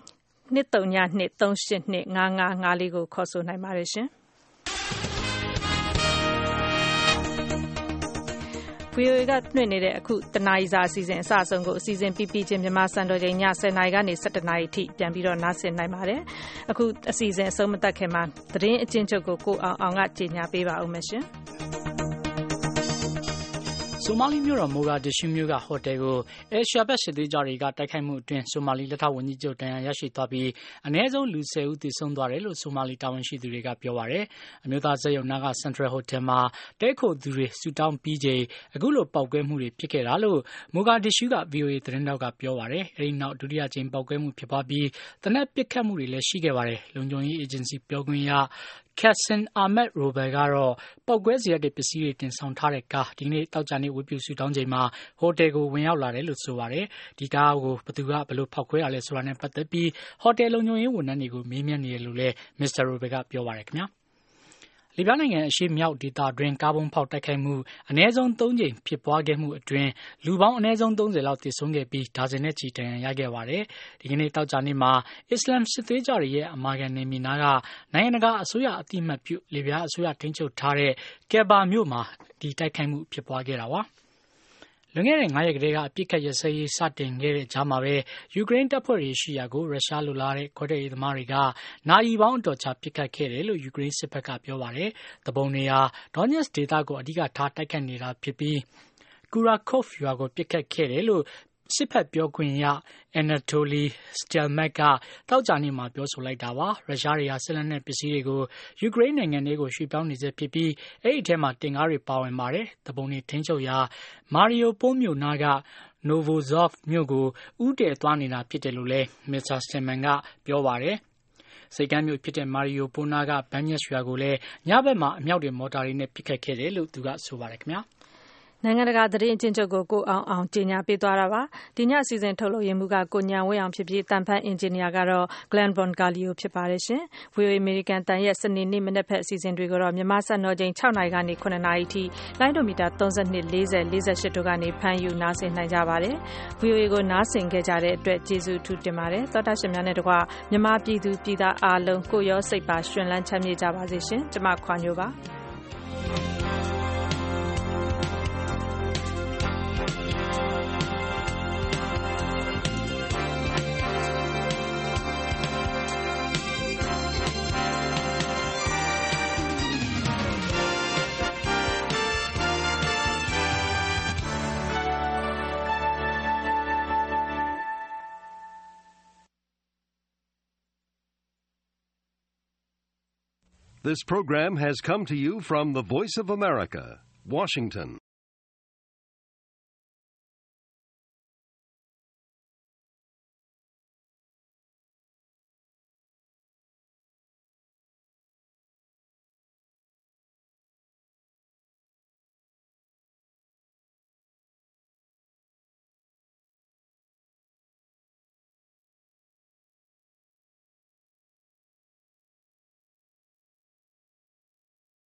232382555ကိုခေါ်ဆိုနိုင်ပါတယ်ရှင်။ VOA ကလွှင့်နေတဲ့အခုတနာရီစာအစီအစဉ်အစအဆုံးကိုအစီအစဉ်ပြီးချင်းမြန်မာစံတော်ချိန်ည10:00နာရီကနေ17:00နာရီအထိပြန်ပြီးတော့နားဆင်နိုင်ပါတယ်။အခုအစီအစဉ်အဆုံးမသတ်ခင်မှာသတင်းအကျဉ်းချုပ်ကိုအောင်ကကြေညာပေးပါဦးမယ်ရှင်။ဆိုမာလီမြို့တော်မိုဂါဒစ်ရှူးမြို့ကဟိုတယ်ကိုအဲရှာဘတ်စစ်သေးကြတွေကတိုက်ခိုက်မှုအတွင်းဆိုမာလီလက်ထောက်ဝန်ကြီးချုပ်တန်ရန်ရရှိသွားပြီးအနည်းဆုံးလူ10ဦးသေဆုံးသွားတယ်လို့ဆိုမာလီတာဝန်ရှိသူတွေကပြောပါတယ်။အမျိုးသားစက်ရုံနာကစင်ထရယ်ဟိုတယ်မှာတဲခိုသူတွေဆူတောင်းပြီးချိန်အခုလိုပောက်ကွဲမှုတွေဖြစ်ခဲ့တာလို့မိုဂါဒစ်ရှူးက VOA သတင်းတောက်ကပြောပါတယ်။အဲဒီနောက်ဒုတိယကြိမ်ပောက်ကွဲမှုဖြစ်ပွားပြီးတနက်ပစ်ခတ်မှုတွေလည်းရှိခဲ့ပါတယ်။လုံခြုံရေးအေဂျင်စီပြောခွင့်ရKassim Ahmed Rober ကတော့ပောက်ကွဲစေတဲ့ပစ္စည်းတွေတင်ဆောင်ထားတဲ့ကားဒီနေ့တောက်ကြနေ့ဝေပြုဆူတောင်းချိန်မှာဟိုတယ်ကိုဝင်ရောက်လာတယ်လို့ဆိုပါတယ်။ဒီကားကိုဘယ်သူကဘလို့ဖောက်ခွဲရလဲဆိုတာနဲ့ပတ်သက်ပြီးဟိုတယ်လုံခြုံရေးဝန်ထမ်းတွေကိုမေးမြန်းနေတယ်လို့လည်း Mr. Rober ကပြောပါတယ်ခင်ဗျာ။လီဘီယာနိုင်ငံအရှေ့မြောက်ဒေသတွင်းကားဘုံဖောက်တိုက်ခိုက်မှုအနည်းဆုံး3ကြိမ်ဖြစ်ပွားခဲ့မှုအတွင်းလူပေါင်းအနည်းဆုံး30လောက်သေဆုံးခဲ့ပြီးဒါဇင်နဲ့ချီဒဏ်ရာရခဲ့ပါတယ်။ဒီကနေ့တောက်ကြနေ့မှာအစ္စလမ်စစ်သွေးကြွတွေရဲ့အမာခံနေမြေနာကနိုင်ငံတကာအစိုးရအတိမတ်ပြုလီဘီယာအစိုးရထိန်းချုပ်ထားတဲ့ကယ်ဘာမြို့မှာဒီတိုက်ခိုက်မှုဖြစ်ပွားခဲ့တာပါ။လွန်ခဲ့တဲ့9ရက်ကတည်းကအပြစ်ခတ်ရစရေးစတင်ခဲ့တဲ့ကြားမှာပဲယူကရိန်းတပ်ဖွဲ့တွေရှိရာကိုရုရှားလိုလားတဲ့ခွဲထွက်ရေးသမားတွေကနာရီပေါင်းအတော်ကြာပစ်ခတ်ခဲ့တယ်လို့ယူကရိန်းစစ်ဘက်ကပြောပါတယ်။တပုံတွေဟာဒေါညက်စ်ဒေသကိုအဓိကထားတိုက်ခတ်နေတာဖြစ်ပြီးကူရာကော့ဖ်ရွာကိုပစ်ခတ်ခဲ့တယ်လို့စစ်ဖက်ပြောခွင့်ရ Anatoly Stelmak ကတောက်ကြနေ့မှာပြောဆိုလိုက်တာပါရုရှားတွေဟာစစ်လက်နက်ပစ္စည်းတွေကိုယူကရိန်းနိုင်ငံတွေကိုရွှေ့ပြောင်းနေစေဖြစ်ပြီးအဲ့ဒီထဲမှာတင်ကားတွေပါဝင်ပါတယ်တပုံတွေထိန်းချုပ်ရာမာရီယိုပိုမြို့နာကNovozov မြို့ကိုဥတည်သွားနေတာဖြစ်တယ်လို့လည်း Mr. Stelmak ကပြောပါတယ်စိတ်ကမ်းမျိုးဖြစ်တဲ့မာရီယိုပိုနာကဘန်ညက်ရွာကိုလည်းညဘက်မှာအမြောက်တွေမော်တာတွေနဲ့ပစ်ခတ်ခဲ့တယ်လို့သူကဆိုပါတယ်ခင်ဗျာနိုင်ငံတကာသတင်းအကျဉ်းချုပ်ကိုကိုအောင်ကြေညာပေးသွားတာပါဒီညအစီအစဉ်ထုတ်လုပ်ရင်းမှုကကိုညာဝင်းအောင်ဖြစ်ပြီးတန်ဖန်အင်ဂျင်နီယာကတော့ Glenn Von Galio ဖြစ်ပါတယ်ရှင် VOA American တန်ရဲ့စနေနေ့မနက်ဖက်အစီအစဉ်တွေကိုတော့မြန်မာစံတော်ချိန်6နာရီကနေ9နာရီအထိလိုင်းဒိုမီတာ32 40 48တို့ကနေဖမ်းယူနားဆင်နိုင်ကြပါတယ် VOA ကိုနားဆင်ခဲ့ကြတဲ့အတွက်ကျေးဇူးထူးတင်ပါတယ်သောတာရှင်များနဲ့တကွမြန်မာပြည်သူပြည်သားအားလုံးကိုရောစိတ်ပါရှင်လန်းချမ်းမြေ့ကြပါစေရှင်ကျွန်မခွာညိုပါ This program has come to you from the Voice of America, Washington.